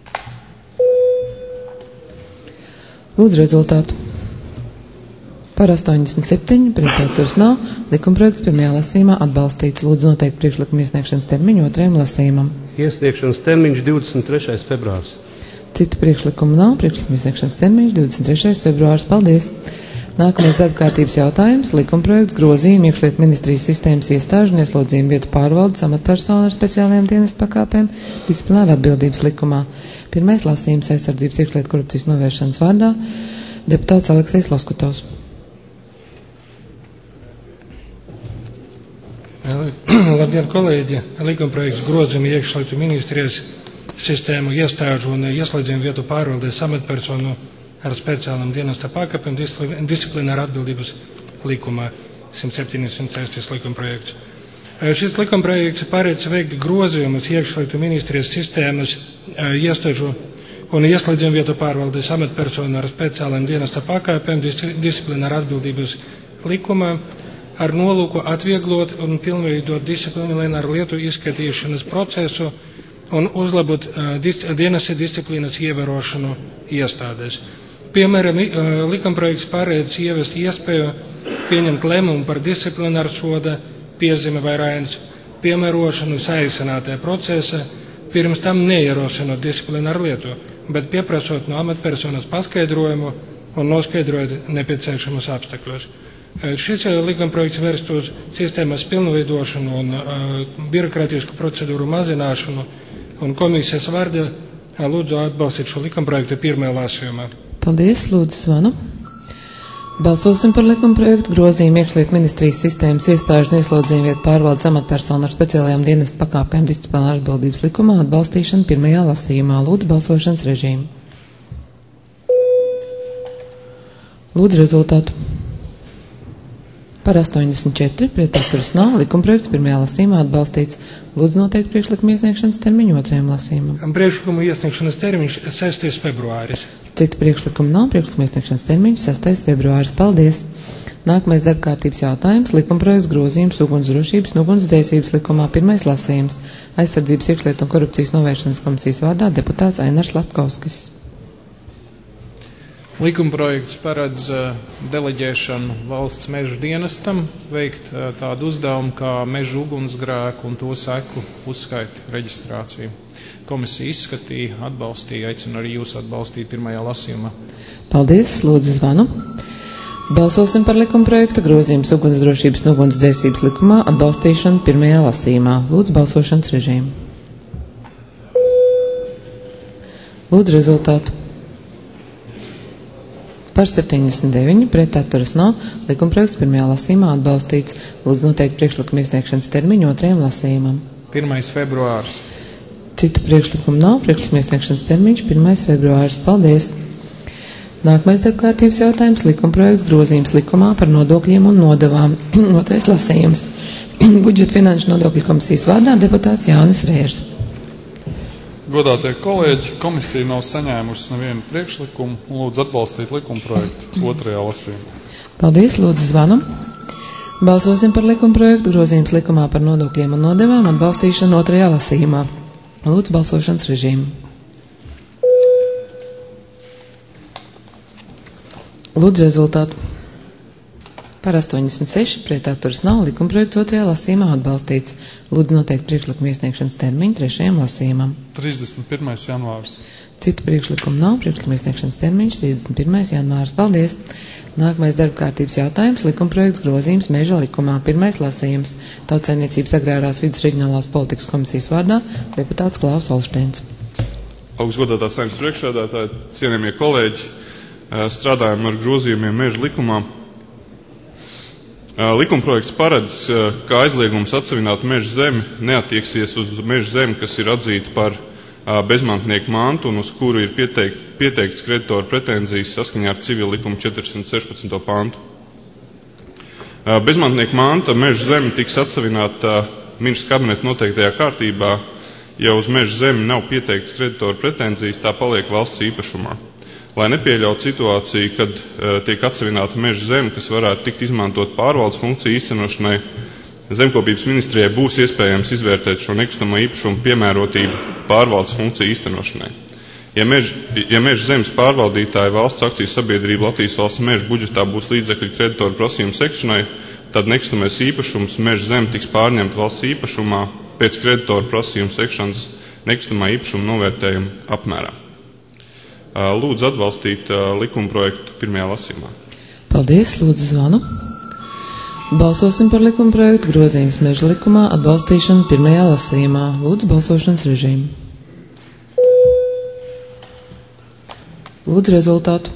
Lūdzu rezultātu. Par 87, pret atturas nav, likumprojekts pirmajā lasījumā atbalstīts. Lūdzu noteikti priekšlikuma iesniegšanas termiņu otrajam lasījumam. Iesniegšanas termiņš 23. februārs. Citu priekšlikumu nav, priekšlikuma iesniegšanas termiņš 23. februārs. Paldies! Nākamais darbkārtības jautājums - likumprojekts grozījumu iekšlietu ministrijas sistēmas iestāžu un ieslodzījumu vietu pārvaldes amatpersonu ar speciālajām dienestu pakāpēm disciplināra atbildības likumā. Pirmais lasījums Aizsardzības iekšlietu korupcijas novēršanas vārdā deputāts Aleksejs Loskutovs. Labdien, kolēģi! Likumprojekts grozījumu iekšlietu ministrijas sistēmu iestāžu un ieslodzījumu vietu pārvaldes amatpersonu ar speciālām dienesta pakāpēm disciplināra atbildības likumā 176. likumprojekts. Šis likumprojekts paredz veikt grozījumus iekšlietu ministrijas sistēmas iestāžu un ieslodzījumu vietu pārvaldes amatpersonu ar speciālām dienesta pakāpēm disciplināra atbildības likumā ar nolūku atvieglot un pilnveidot disciplināru lietu izskatīšanas procesu un uzlabot dienesta disciplīnas ievērošanu iestādēs. Piemēram, likumprojekts paredz ievest iespēju pieņemt lēmumu par disciplināru soda piezīme vai rainas piemērošanu saīsinātajā procesā, pirms tam neierosinot disciplināru lietu, bet pieprasot no amatpersonas paskaidrojumu un noskaidrojot nepieciešamus apstākļus. Šis likumprojekts vērst uz sistēmas pilnveidošanu un birokrātisku procedūru mazināšanu, un komisijas vārdā lūdzu atbalstīt šo likumprojektu pirmajā lasījumā. Paldies, lūdzu zvanu. Balsosim par likumprojektu grozījumu iekšlietu ministrijas sistēmas iestāžu un ieslodzījumu vietu pārvaldes amatpersonu ar speciālajām dienestu pakāpēm disciplināra atbildības likumā atbalstīšanu pirmajā lasījumā. Lūdzu balsošanas režīmu. Lūdzu rezultātu. Par 84, pret atturas nav, likumprojekts pirmajā lasījumā atbalstīts. Lūdzu noteikti priekšlikuma iesniegšanas termiņu otrajam lasījumam. Priekšlikuma iesniegšanas termiņš 6. februāris. Citu priekšlikumu nav, priekšlikuma iesniegšanas termiņš 6. februāris. Paldies! Nākamais darbkārtības jautājums - likumprojekts grozījums ugunsdrošības un ugunsdzēsības likumā pirmais lasījums Aizsardzības iekšlietu un korupcijas novēršanas komisijas vārdā deputāts Ainars Latkovskis. Likumprojekts paredz deleģēšanu valsts mežu dienestam, veikt tādu uzdevumu kā mežu ugunsgrēku un to seku uzskaitu reģistrāciju. Komisija izskatīja, atbalstīja, aicinu arī jūs atbalstīt pirmajā lasījumā. Paldies, lūdzu zvanu. Balsosim par likumprojekta grozījums ugunsdrošības un ugunsdzēsības likumā atbalstīšanu pirmajā lasījumā. Lūdzu balsošanas režīmu. Lūdzu rezultātu. Par 79, pret atturas nav, likumprojekts pirmajā lasījumā atbalstīts. Lūdzu noteikti priekšlikuma iesniegšanas termiņu otrajam lasījumam. 1. februārs. Citu priekšlikumu nav. Priekšlikuma iesniegšanas termiņš 1. februāris. Paldies! Nākamais darbkārtības jautājums - likumprojekts grozījums likumā par nodokļiem un nodevām. Otrais lasījums. Budžeta finanšu nodokļu komisijas vārdā deputāts Jānis Rērs. Godātie kolēģi, komisija nav saņēmusi nevienu priekšlikumu un lūdzu atbalstīt likumprojektu otrajā lasījumā. Paldies, lūdzu zvanu. Balsosim par likumprojektu grozījums likumā par nodokļiem un nodevām atbalstīšanu otrajā lasījumā. Lūdzu balsošanas režīmu. Lūdzu rezultātu. Par 86, pret atturas nav, likumprojekts otrajā lasījumā atbalstīts. Lūdzu noteikt priekšlikumu iesniegšanas termiņu trešajam lasījumam. 31. janvārs. Citu priekšlikumu nav, priekšlikumu iesniegšanas termiņš 31. janvārs. Paldies! Nākamais darba kārtības jautājums - likumprojekts grozījums meža likumā. Pirmais lasījums - Tautsaimniecības agrārās vidas reģionālās politikas komisijas vārdā deputāts Klaus Olšteins. Augstgodātā Saeimas priekšsēdētāji, cienījamie kolēģi, strādājam ar grozījumiem meža likumā. Likumprojekts paredz, ka aizliegums atsevināt meža zemi neattieksies uz meža zemi, kas ir atzīta par bezmantnieku mantu un uz kuru ir pieteikts kreditoru pretenzijas saskaņā ar civila likuma 416. pantu. Bezmantnieku manta meža zemi tiks atsevināta ministrs kabineta noteiktajā kārtībā, ja uz meža zemi nav pieteikts kreditoru pretenzijas, tā paliek valsts īpašumā. Lai nepieļautu situāciju, kad tiek atsevināta meža zeme, kas varētu tikt izmantot pārvaldes funkciju īstenošanai, Zemkopības ministrijai būs iespējams izvērtēt šo nekustamo īpašumu piemērotību pārvaldes funkciju īstenošanai. Ja meža zemes pārvaldītāja valsts akcijas sabiedrība Latvijas valsts meža budžetā būs līdzekļi kreditoru prasījumu sekšanai, tad nekustamais īpašums meža zeme tiks pārņemta valsts īpašumā pēc kreditoru prasījumu sekšanas nekustamā īpašuma novērtējuma apmērā. Lūdzu atbalstīt likumprojektu pirmajā lasījumā. Paldies, lūdzu zvanu. Balsosim par likumprojektu grozījums meža likumā atbalstīšanu pirmajā lasījumā. Lūdzu balsošanas režīmu. Lūdzu rezultātu.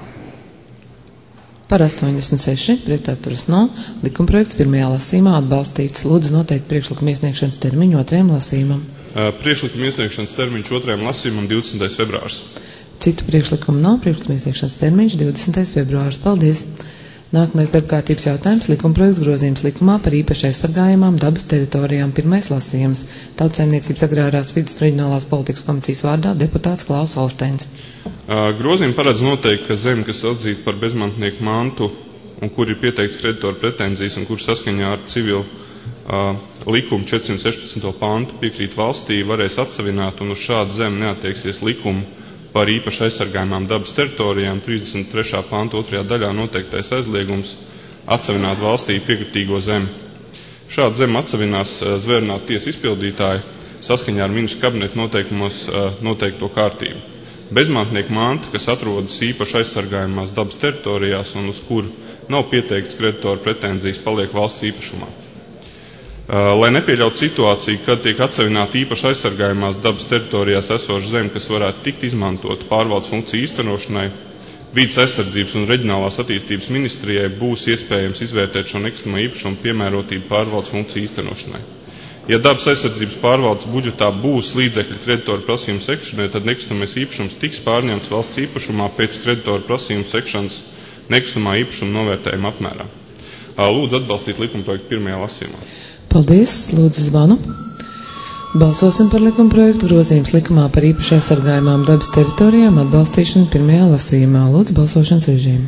Par 86, pret atturas nav, likumprojekts pirmajā lasījumā atbalstīts. Lūdzu noteikt priekšlikumu iesniegšanas termiņu otrajam lasījumam. Priekšlikumu iesniegšanas termiņš otrajam lasījumam 20. februārs. Citu priekšlikumu nav, priekšlikumu iesniegšanas termiņš 20. februārs. Paldies! Nākamais darbkārtības jautājums - likumprojekts grozījums likumā par īpaši aizsargājamām dabas teritorijām. Pirmais lasījums - Tautsaimniecības agrārās vidas reģionālās politikas komisijas vārdā deputāts Klaus Olšteins. Grozījumi paredz noteikt, ka zemi, kas atzīta par bezmantnieku mantu un kur ir pieteikts kreditoru pretenzijas un kur saskaņā ar civilu likumu 416. pantu piekrīt valstī, varēs atsevināt un uz šādu zemi neattieksies likumu par īpaši aizsargājumām dabas teritorijām 33. panta 2. daļā noteiktais aizliegums atsevināt valstī piekritīgo zemi. Šādu zemi atsevinās zvērnāt tiesas izpildītāji saskaņā ar ministru kabineta noteikumos noteikto kārtību. Bezmantnieku manta, kas atrodas īpaši aizsargājumās dabas teritorijās un uz kuru nav pieteikts kreditoru pretenzijas, paliek valsts īpašumā. Lai nepieļautu situāciju, kad tiek atsevināta īpaši aizsargājumās dabas teritorijās esoša zeme, kas varētu tikt izmantot pārvaldes funkciju īstenošanai, Vides aizsardzības un reģionālās attīstības ministrijai būs iespējams izvērtēt šo nekustamo īpašumu piemērotību pārvaldes funkciju īstenošanai. Ja dabas aizsardzības pārvaldes budžetā būs līdzekļi kreditoru prasījumu sekšanai, tad nekustamais īpašums tiks pārņemts valsts īpašumā pēc kreditoru prasījumu sekšanas nekustamā īpašuma novērtējuma apmērā. Lūdzu atbalstīt likumprojektu pirmajā lasījumā. Paldies, lūdzu zvanu. Balsosim par likumprojektu grozījums likumā par īpaši aizsargājumām dabas teritorijām atbalstīšanu pirmajā lasījumā. Lūdzu balsošanas režīmu.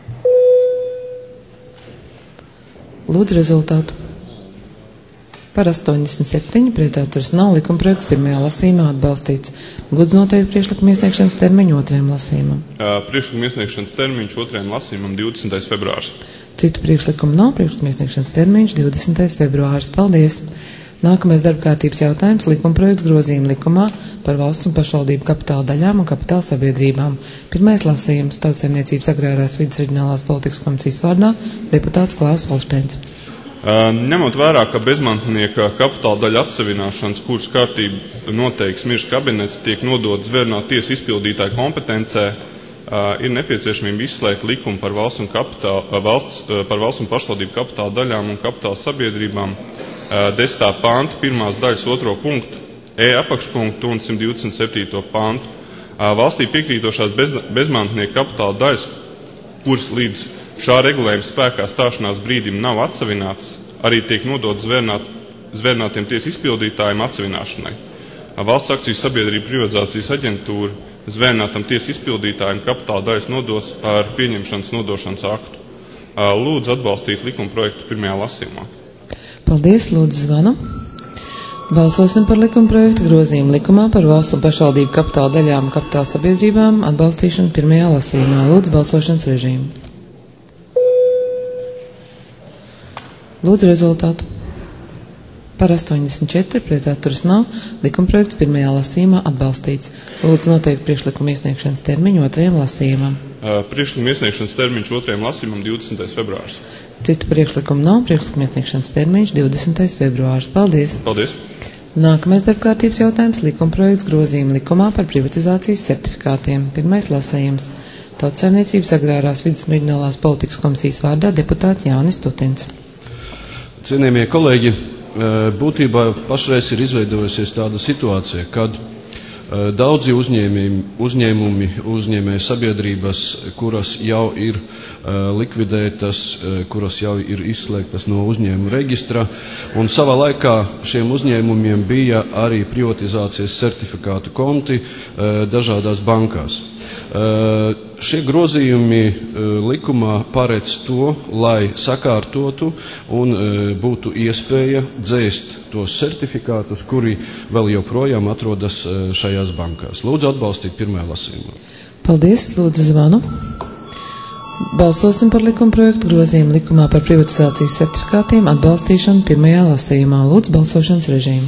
Lūdzu rezultātu. Par 87 pret atturas nav, likumprojekts pirmajā lasījumā atbalstīts. Lūdzu noteikti priekšlikuma iesniegšanas termiņu otrajam lasījumam. Priekšlikuma iesniegšanas termiņš otrajam lasījumam 20. februārs. Citu priekšlikumu nav, priekšlikuma iesniegšanas termiņš 20. februārs. Paldies! Nākamais darbkārtības jautājums - likumprojekts grozījuma likumā par valsts un pašvaldību kapitāla daļām un kapitāla sabiedrībām. Pirmais lasījums - Tautsaimniecības agrārās vidas reģionālās politikas komisijas vārdā deputāts Klaus Olšteins. Ņemot vērā, ka bezmantnieka kapitāla daļa atsevināšanas, kuras kārtību noteiks ministrs kabinets, tiek nodots zvērnāt tiesas izpildītāju kompetencē, ir nepieciešamība izslēgt likumu par valsts un pašvaldību kapitāla daļām un kapitāla sabiedrībām, 10. panta 1. daļas 2. punktu, apakšpunktu un 127. pantu. Valstī piekrītošās bezmantnieku kapitāla daļas, kuras līdz šā regulējuma spēkā stāšanās brīdim nav atsavinātas, arī tiek nodot zvērnātiem tiesu izpildītājiem atsavināšanai. Valsts akciju sabiedrība privatizācijas aģentūra zvērnātam tiesu izpildītājiem kapitāla daļas nodos ar pieņemšanas nodošanas aktu. Lūdzu atbalstīt likuma projektu pirmajā lasījumā. Paldies, lūdzu zvanu. Balsosim par likuma projektu grozījumu likumā par valsts un pašvaldību kapitāla daļām un kapitāla sabiedrībām atbalstīšanu pirmajā lasījumā. Lūdzu balsošanas režīmu. Lūdzu rezultātu. Par 84, pret atturas nav, likuma projekts pirmajā lasījumā atbalstīts. Lūdzu noteikt priekšlikuma iesniegšanas termiņu otrajam lasījumam. Priekšlikuma iesniegšanas termiņš otrajam lasījumam 20. februārs. Citu priekšlikumu nav, priekšlikuma iesniegšanas termiņš 20. februārs. Paldies! Paldies! Nākamais darbkārtības jautājums - likuma projekts grozījuma likumā par privatizācijas certifikātiem. Pirmais lasījums. Tautsaimniecības agrārās vidas un reģionālās politikas komisijas vārdā deputāts Jānis Tutins. Cienījamie kolēģi, būtībā pašreiz ir izveidojusies tāda situācija, kad daudzi uzņēmumi, uzņēmēju sabiedrības, kuras jau ir likvidētas, kuras jau ir izslēgtas no uzņēmuma reģistra, un savā laikā šiem uzņēmumiem bija arī privatizācijas certifikātu konti dažādās bankās. Šie grozījumi likumā paredz to, lai sakārtotu un būtu iespēja dzēst tos certifikātus, kuri vēl joprojām atrodas šajās bankās. Lūdzu atbalstīt pirmajā lasījumā. Paldies, lūdzu zvanu. Balsosim par likuma projektu grozījumu likumā par privatizācijas certifikātiem atbalstīšanu pirmajā lasījumā. Lūdzu balsošanas režīmu.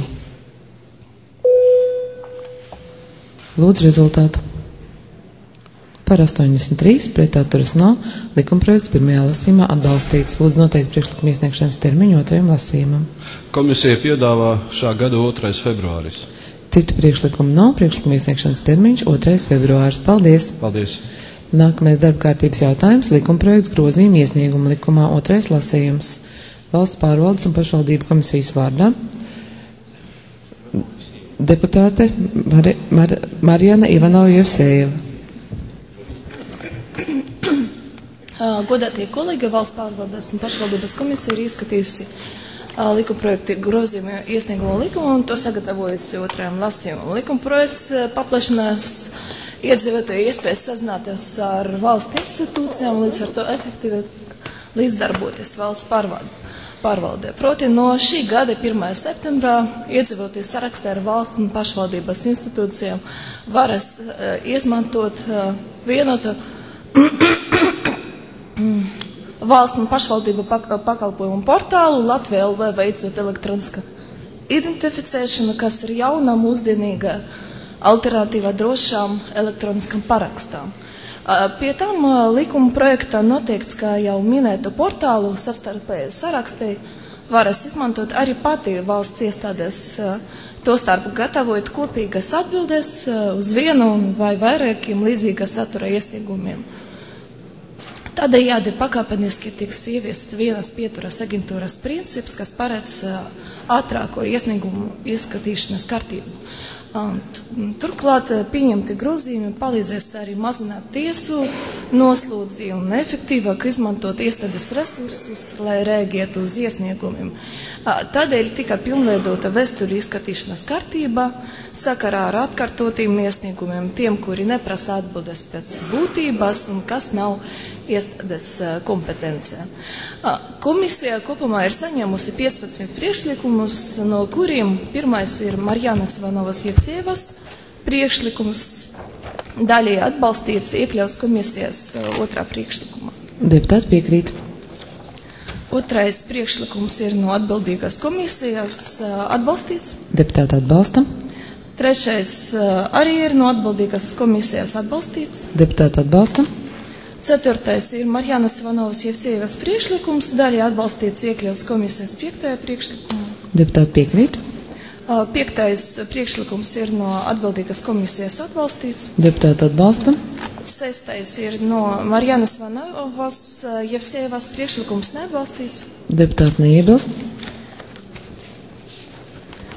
Lūdzu rezultātu. Par 83, pret atturas nav, likuma projekts pirmajā lasījumā atbalstīts. Lūdzu noteikt priekšlikuma iesniegšanas termiņu otrajam lasījumam. Komisija piedāvā šā gada 2. februāris. Citu priekšlikumu nav, priekšlikuma iesniegšanas termiņš 2. februāris. Paldies! Paldies! Nākamais darbkārtības jautājums - likuma projekts grozījuma iesnieguma likumā 2. lasījums. Valsts pārvaldes un pašvaldību komisijas vārdā deputāte Marijana Ivanova-Jevsejeva. Godātie kolēģi, Valsts pārvaldes un pašvaldības komisija ir izskatījusi likuma projektu grozījumu iesniegumu likumu un to sagatavojusi otrajam lasījumam. Likuma projekts paplašinās iedzīvotāju iespējas sazināties ar valsts institūcijām, līdz ar to efektīvi līdzdarboties valsts pārvaldē. Proti no šī gada 1. septembrā iedzīvotāji sarakstē ar valsts un pašvaldības institūcijām varas izmantot vienotu valsts un pašvaldību pakalpojumu portālu Latvijā LV veicot elektroniska identificēšanu, kas ir jauna, mūsdienīga alternatīva drošām elektroniskam parakstām. Pie tam likuma projektā noteikts, ka jau minētu portālu savstarpēji sarakstēji varas izmantot arī pati valsts iestādes, tostarp gatavojot kopīgas atbildes uz vienu vai vairākiem līdzīga satura iesniegumiem. Tādējādi pakāpeniski tiks ieviests vienas pieturas aģentūras princips, kas paredz ātrāko iesniegumu izskatīšanas kārtību. Turklāt pieņemti grozījumi palīdzēs arī mazināt tiesu noslodzījumu un efektīvāk izmantot iestādes resursus, lai rēģētu uz iesniegumiem. Tādēļ tika pilnveidota vēstuļu izskatīšanas kārtība sakarā ar atkārtotiem iesniegumiem, tiem, kuri neprasa atbildes pēc būtības un kas nav iestādes kompetencija. Komisija kopumā ir saņēmusi 15 priekšlikumus, no kuriem pirmais ir Marijanas Ivanovas-Jevsejevas priekšlikums, daļai atbalstīts iekļauts komisijas otrā priekšlikumā. Deputāti piekrīt. Otrais priekšlikums ir no atbildīgas komisijas atbalstīts. Deputāti atbalsta. Trešais arī ir no atbildīgas komisijas atbalstīts. Deputāti atbalsta. Ceturtais ir Marijanas Ivanovas-Jevsejevas priekšlikums, daļai atbalstīts iekļauts komisijas 5. priekšlikumā. Deputāti piekrīt. 5. priekšlikums ir no atbildīgas komisijas atbalstīts. Deputāti atbalsta. 6. ir no Marijanas Ivanovas-Jevsejevas priekšlikums neatbalstīts. Deputāti neiebilst.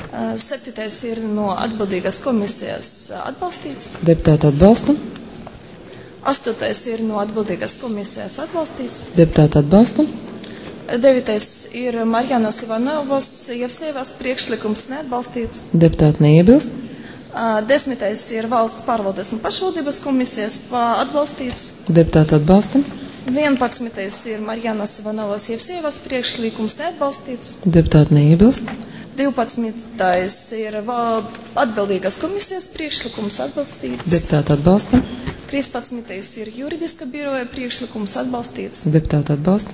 7. ir no atbildīgās komisijas atbalstīts. Deputāti atbalsta. 8. ir no atbildīgās komisijas atbalstīts. Deputāti atbalsta. 9. ir Marjānas Ivanovas Jevsejevas priekšlikums neatbalstīts. Deputāti neiebilst. 10. ir valsts pārvaldes un pašvaldības komisijas atbalstīts. Deputāti atbalsta. 11. ir Marjānas Ivanovas Jevsejevas priekšlikums neatbalstīts. Deputāti neiebilst. 12. ir atbildīgās komisijas priekšlikums atbalstīts. Deputāti atbalsta. 13. ir juridiska biroja priekšlikums atbalstīts. Deputāti atbalsta.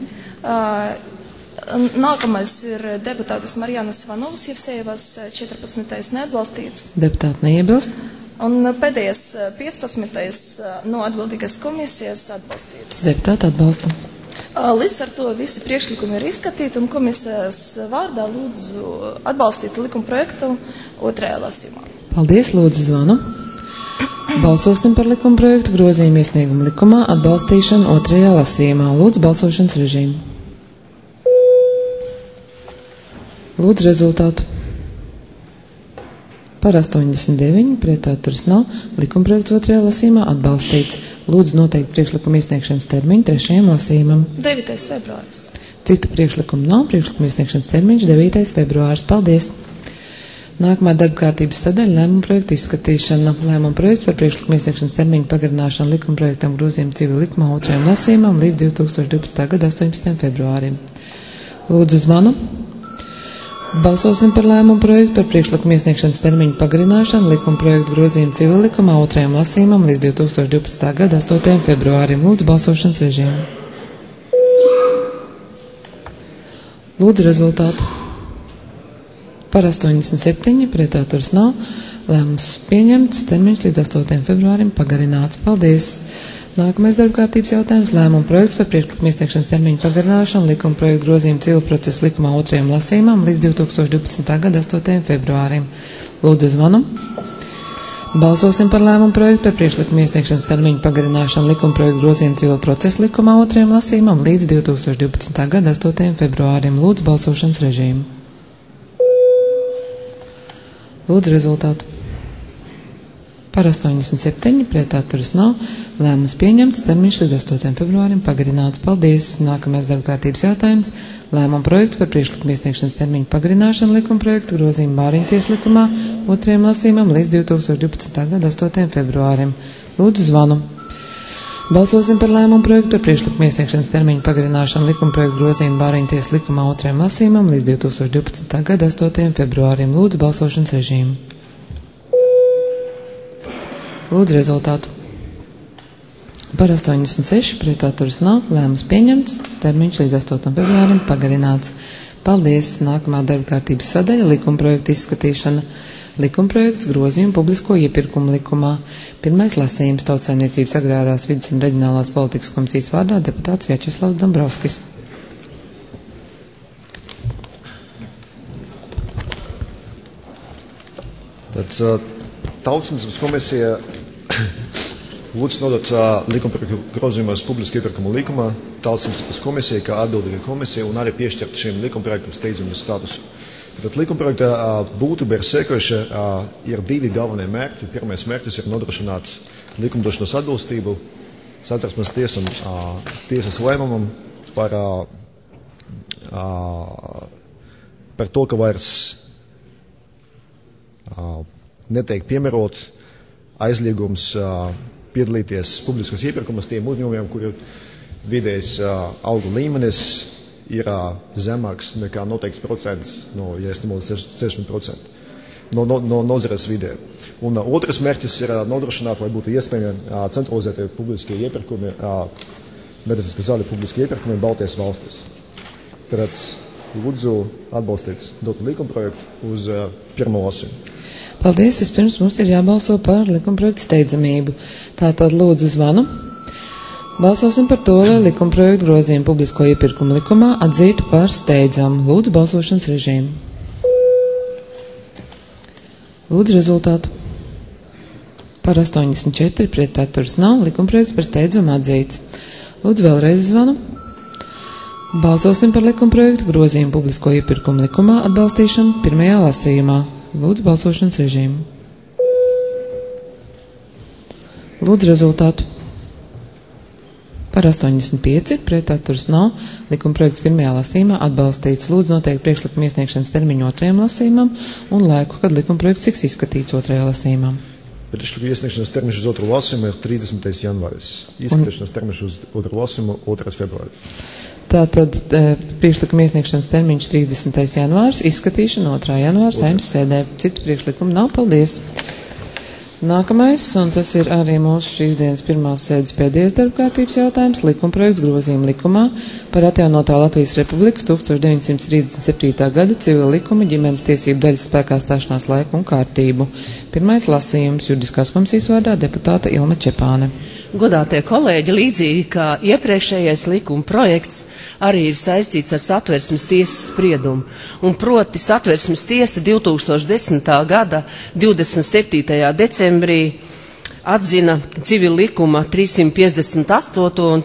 Nākamais ir deputātas Marjānas Ivanovas Jevsejevas 14. neatbalstīts. Deputāti neiebilst. Un pēdējais 15. no atbildīgas komisijas atbalstīts. Deputāti atbalsta. Līdz ar to visi priekšlikumi ir izskatīti un komisijas vārdā lūdzu atbalstīt likuma projektu 2. lasījumā. Paldies, lūdzu zvanu. Balsosim par likuma projektu grozījumu iesniegumu likumā atbalstīšanu 2. lasījumā. Lūdzu balsošanas režīmu. Lūdzu rezultātu. Par 89, pret atturas nav. Likuma projekts 2. lasījumā atbalstīts. Lūdzu noteikt priekšlikumu iesniegšanas termiņu 3. lasījumam. 9. februāris. Citu priekšlikumu nav. Priekšlikumu iesniegšanas termiņš 9. februāris. Paldies! Nākamā darba kārtības sadaļa - lēmuma projekta izskatīšana. Lēmuma projekts par priekšlikumu iesniegšanas termiņu pagarināšanu likuma projektam grozījumu civil likumā 2. lasījumam līdz 2012. gada 18. februārim. Lūdzu zvanu. Balsosim par lēmumu projektu par priekšlikumu iesniegšanas termiņu pagarināšanu likuma projektu grozījumu civil likumā 2. lasījumam līdz 2012. gada 8. februārim. Lūdzu balsošanas režīmu. Lūdzu rezultātu. Par 87, pret atturas nav. Lēmums pieņemts, termiņš līdz 8. februārim pagarināts. Paldies! Nākamais darba kārtības jautājums - lēmuma projekts par priekšlikumu iesniegšanas termiņu pagarināšanu likuma projektu grozījumu civil procesu likumā 2. lasījumam līdz 2012. gada 8. februārim. Lūdzu zvanu. Balsosim par lēmumu projektu par priekšlikumu iesniegšanas termiņu pagarināšanu likuma projektu grozījumu civil procesu likumā 2. lasījumam līdz 2012. gada 8. februārim. Lūdzu balsošanas režīmu. Lūdzu rezultātu. Par 87, pret atturas nav. Lēmums pieņemts, termiņš līdz 8. februārim pagarināts. Paldies! Nākamais darba kārtības jautājums - lēmuma projekts par priekšlikumu iesniegšanas termiņu pagarināšanu likuma projektu grozījumu Māriņties likumā 2. lasījumam līdz 2012. gada 8. februārim. Lūdzu zvanu. Balsosim par lēmumu projektu par priekšlikumu iesniegšanas termiņu pagarināšanu likuma projektu grozījumu Māriņties likumā 2. lasījumam līdz 2012. gada 8. februārim. Lūdzu balsošanas režīmu. Lūdzu rezultātu. Par 86, pret atturas nav. Lēmums pieņemts, termiņš līdz 8. februārim pagarināts. Paldies! Nākamā darba kārtības sadaļa - likuma projekta izskatīšana. Likuma projekts grozījumu publisko iepirkumu likumā. Pirmais lasījums Tautsaimniecības agrārās vides un reģionālās politikas komisijas vārdā deputāts Vjačeslavs Dombrovskis. Tad Tautsaimniecības komisija lūdz nodot likumprojektu grozījumos publisko iepirkumu likumā Tautsaimniecības komisija kā atbildīga komisija un arī piešķirt šim likumprojektam steidzamības statusu. Tad likumprojekta būtība ir sekojoša, ir divi galvenie mērķi. Pirmais mērķis ir nodrošināt likumdošanas atbilstību Satversmes tiesas lēmumam par to, ka vairs netiek piemērot aizliegums piedalīties publiskos iepirkumos tiem uzņēmumiem, kuri vidējs algu līmenis ir zemāks nekā noteikts procents, ja es nemaldos 60% no nozares vidē. Un otrs mērķis ir nodrošināt, lai būtu iespējami centralizētie publiskie iepirkumi, medicīniskie zāļu publiskie iepirkumi Baltijas valstīs. Tad lūdzu atbalstīt dotu likumprojektu uz pirmo lasījumu. Paldies! Vispirms mums ir jābalso par likumprojektu steidzamību. Tātad lūdzu zvanu. Balsosim par to, lai likumprojektu grozījumu publisko iepirkumu likumā atzītu par steidzamu. Lūdzu balsošanas režīmu. Lūdzu rezultātu. Par 84, pret atturas nav. Likumprojekts par steidzamu atzīts. Lūdzu vēlreiz zvanu. Balsosim par likumprojektu grozījumu publisko iepirkumu likumā atbalstīšanu pirmajā lasījumā. Lūdzu balsošanas režīmu. Lūdzu rezultātu. Par 85, pret atturas nav. Likuma projekts pirmajā lasījumā atbalstīts. Lūdzu noteikt priekšlikuma iesniegšanas termiņu otrajam lasījumam un laiku, kad likuma projekts tiks izskatīts otrajā lasījumā. Priekšlikuma iesniegšanas termiņš uz otru lasījumu ir 30. janvāris. Izskatīšanas termiņš uz otru lasījumu 2. februāris. Tātad priekšlikuma iesniegšanas termiņš 30. janvārs, izskatīšana 2. janvāra Saeimas sēdē. Citu priekšlikumu nav. Paldies! Nākamais, un tas ir arī mūsu šīs dienas pirmās sēdes pēdējais darbkārtības jautājums, likumprojekts grozījuma likumā par atjaunotā Latvijas Republikas 1937. gada civila likuma ģimenes tiesību daļas spēkā stāšanās laiku un kārtību. Pirmais lasījums juridiskās komisijas vārdā deputāta Ilma Čepāne. Godātie kolēģi, līdzīgi kā iepriekšējais likuma projekts, arī ir saistīts ar Satversmes tiesas spriedumu. Un proti Satversmes tiesa 2010. gada 27. decembrī atzina civil likuma 358. un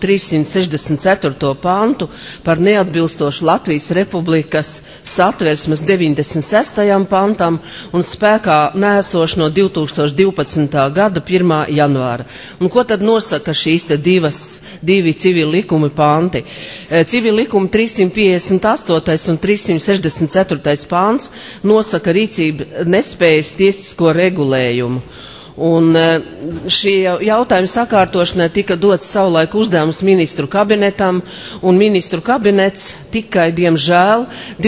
364. pantu par neatbilstošu Latvijas Republikas Satversmes 96. pantam un spēkā nēsošu no 2012. gada 1. janvāra. Un ko tad nosaka šīs te divi civil likumi panti? Civil likuma 358. un 364. pants nosaka rīcību nespējas tiesisko regulējumu. Un šī jautājuma sakārtošanai tika dots savulaik uzdevums ministru kabinetam, un ministru kabinets tikai, diemžēl,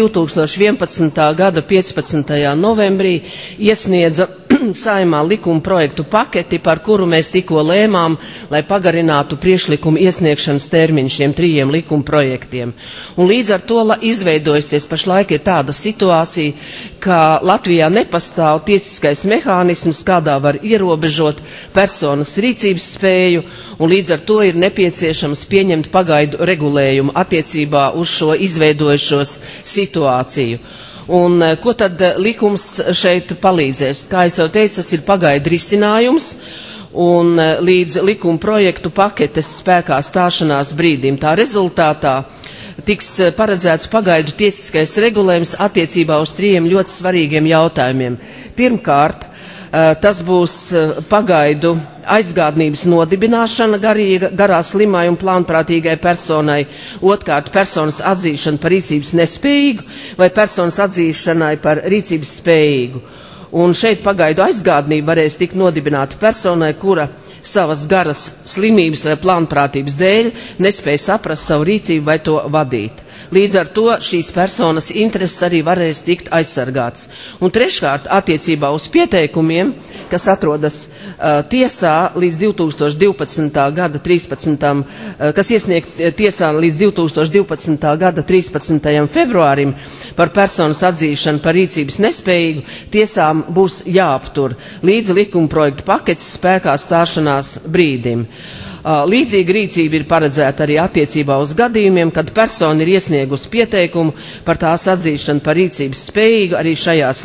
2011. gada 15. novembrī iesniedza Saeimā likuma projektu paketi, par kuru mēs tikko lēmām, lai pagarinātu priekšlikumu iesniegšanas termiņu šiem 3 likuma projektiem. Un līdz ar to izveidojusies pašlaik ir tāda situācija, ka Latvijā nepastāv tiesiskais mehānisms, kādā var ierobežot personas rīcības spēju, un līdz ar to ir nepieciešams pieņemt pagaidu regulējumu attiecībā uz šo izveidojušos situāciju. Un ko tad likums šeit palīdzēs? Kā es jau teicu, tas ir pagaidu risinājums, un līdz likuma projektu paketes spēkā stāšanās brīdim tā rezultātā tiks paredzēts pagaidu tiesiskais regulējums attiecībā uz 3 ļoti svarīgiem jautājumiem. Pirmkārt, tas būs pagaidu aizgādnības nodibināšana garā slimai un plānprātīgai personai, otrkārt personas atzīšana par rīcības nespējīgu vai personas atzīšanai par rīcības spējīgu. Un šeit pagaidu aizgādnība varēs tikt nodibināta personai, kura savas garas slimības vai plānprātības dēļ nespēja saprast savu rīcību vai to vadīt. Līdz ar to šīs personas intereses arī varēs tikt aizsargāts. Un treškārt, attiecībā uz pieteikumiem, kas atrodas tiesā līdz 2012. gada 13. kas iesniegt tiesā līdz 2012. gada 13. februārim par personas atzīšanu par rīcības nespējīgu, tiesām būs jāaptur līdz likuma projektu paketes spēkā stāšanās brīdim. Līdzīga rīcība ir paredzēta arī attiecībā uz gadījumiem, kad persona ir iesniegusi pieteikumu par tās atzīšanu par rīcības spējīgu. Arī šajās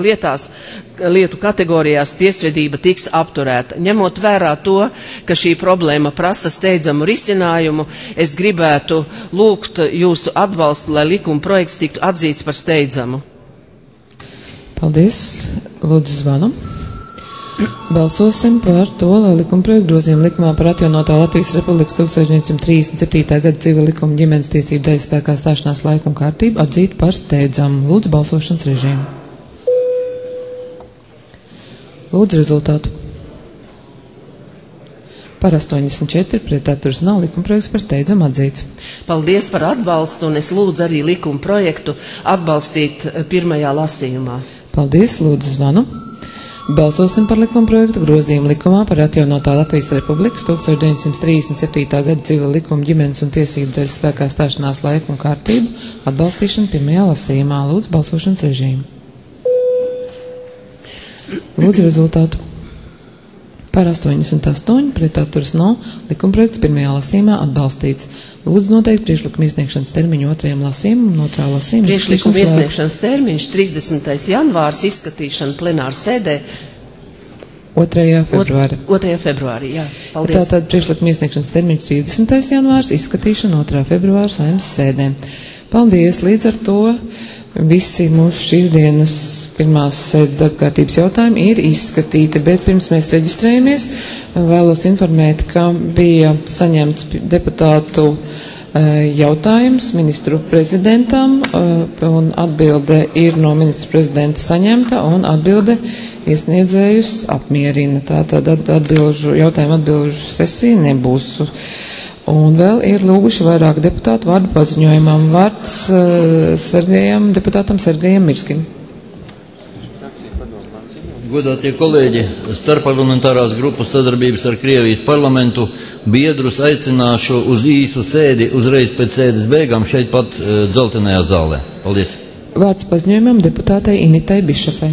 lietu kategorijās tiesvedība tiks apturēta. Ņemot vērā to, ka šī problēma prasa steidzamu risinājumu, es gribētu lūgt jūsu atbalstu, lai likuma projekts tiktu atzīts par steidzamu. Paldies. Lūdzu zvanu. Balsosim par to, lai likumprojektu grozījuma likumā par atjaunotā Latvijas Republikas 1937. gada civila likuma ģimenes tiesību daļas spēkā stāšanās laiku un kārtību atzītu par steidzamu. Lūdzu balsošanas režīmu. Lūdzu rezultātu. Par 84, pret atturas nav, likumprojekts par steidzamu atzīts. Paldies par atbalstu, un es lūdzu arī likuma projektu atbalstīt pirmajā lasījumā. Paldies, lūdzu zvanu. Balsosim par likumprojektu grozījumu likumā par atjaunotā Latvijas Republikas 1937. gada civila likuma ģimenes un tiesību daļas spēkā stāšanās laiku un kārtību atbalstīšanu pirmajā lasījumā. Lūdzu balsošanas režīmu. Lūdzu rezultātu. Par 88, pret atturas nav, likumprojekts pirmajā lasījumā atbalstīts. Lūdzu noteikt priekšlikuma iesniegšanas termiņu otrajam lasījumam un otrā lasījuma. Priekšlikuma iesniegšanas termiņš 30. janvārs, izskatīšana plenāra sēdē 2. februāra. 2. februārī, jā. Paldies. Tātad priekšlikuma iesniegšanas termiņš 30. janvārs, izskatīšana 2. februāra Saeimas sēdē. Paldies, līdz ar to Visi mūsu šīs dienas pirmās sēdes darbkārtības jautājumi ir izskatīti, bet pirms mēs reģistrējamies, vēlos informēt, ka bija saņemts deputātu jautājums ministru prezidentam, un atbilde ir no ministra prezidenta saņemta, un atbilde iesniedzējus apmierina. Tātad jautājumu atbilžu sesija nebūs. Un vēl ir lūguši vairāk deputātu vārdu paziņojumam. Vārds deputātam Sergejam Mirskim. Godātie kolēģi, starpparlamentārās grupas sadarbības ar Krievijas parlamentu biedrus aicināšu uz īsu sēdi uzreiz pēc sēdes beigām šeit pat dzeltenajā zālē. Paldies. Vārds paziņojumam deputātei Initai Bišafai.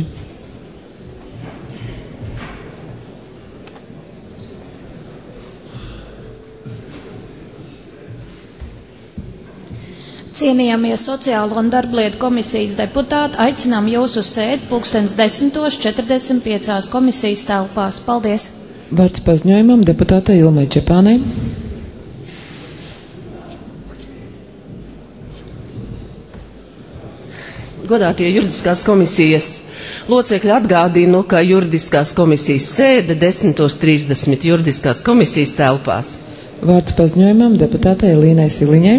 Cienījamie Sociālo un darblietu komisijas deputāti, aicinām jūs uz sēdi 10:45 komisijas telpās. Paldies! Vārds paziņojumam deputātei Ilmai Čepānei. Godātie juridiskās komisijas locekļi, atgādinu, ka juridiskās komisijas sēde 10:30 juridiskās komisijas telpās. Vārds paziņojumam deputātei Līnai Siliņai.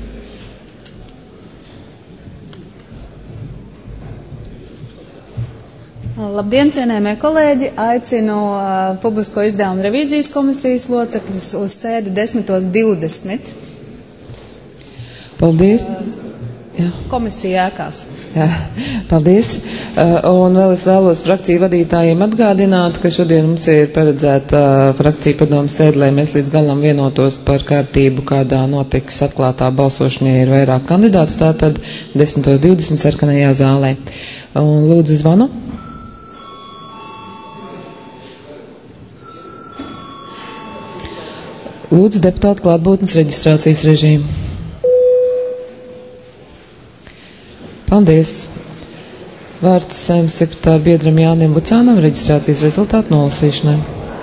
Labdien, cienējamie kolēģi! Aicinu Publisko izdevumu revīzijas komisijas locekļus uz sēdi 10:20. Paldies! Komisija ēkās. Jā, paldies. Un vēl es vēlos frakciju vadītājiem atgādināt, ka šodien mums ir paredzēta frakcija padomu sēde, lai mēs līdz galam vienotos par kārtību, kādā notiks atklātā balsošanā ir vairāk kandidātu, tātad 10:20 sarkanajā zālē. Un lūdzu zvanu. Lūdzu deputātu klātbūtnes reģistrācijas režīmu. Paldies. Vārds Saeimas sekretāra biedram Jānim Bucānam reģistrācijas rezultātu nolasīšanai.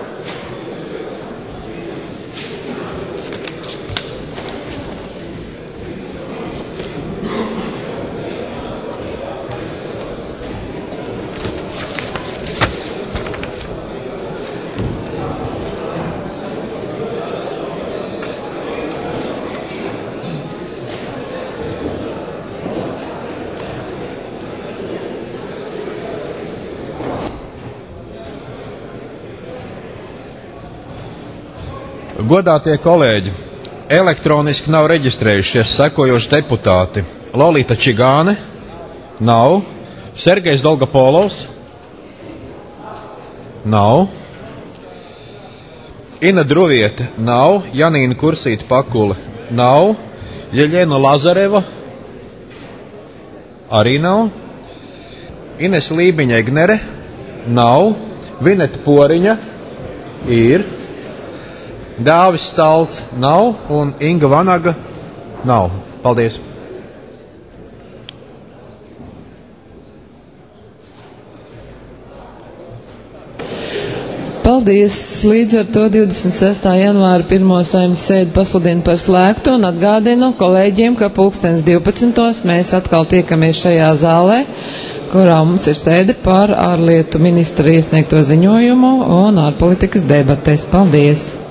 Godātie kolēģi, elektroniski nav reģistrējušies sekojoši deputāti: Lolita Čigāne, nav; Sergejs Dolgopolovs, nav; Ina Druviete, nav; Janīna Kursīta Pakule, nav; Jeļena Lazareva, arī nav; Ines Lībiņa Egnere, nav; Vineta Poriņa, ir; Dāvis Stalts, nav; un Inga Vanaga, nav. Paldies! Paldies! Līdz ar to 26. janvāra 1. Saeimas sēdi pasludinu par slēgtu un atgādinu kolēģiem, ka 12:00 mēs atkal tiekamies šajā zālē, kurā mums ir sēde par ārlietu ministra iesniegto ziņojumu un ārpolitikas debatēs. Paldies!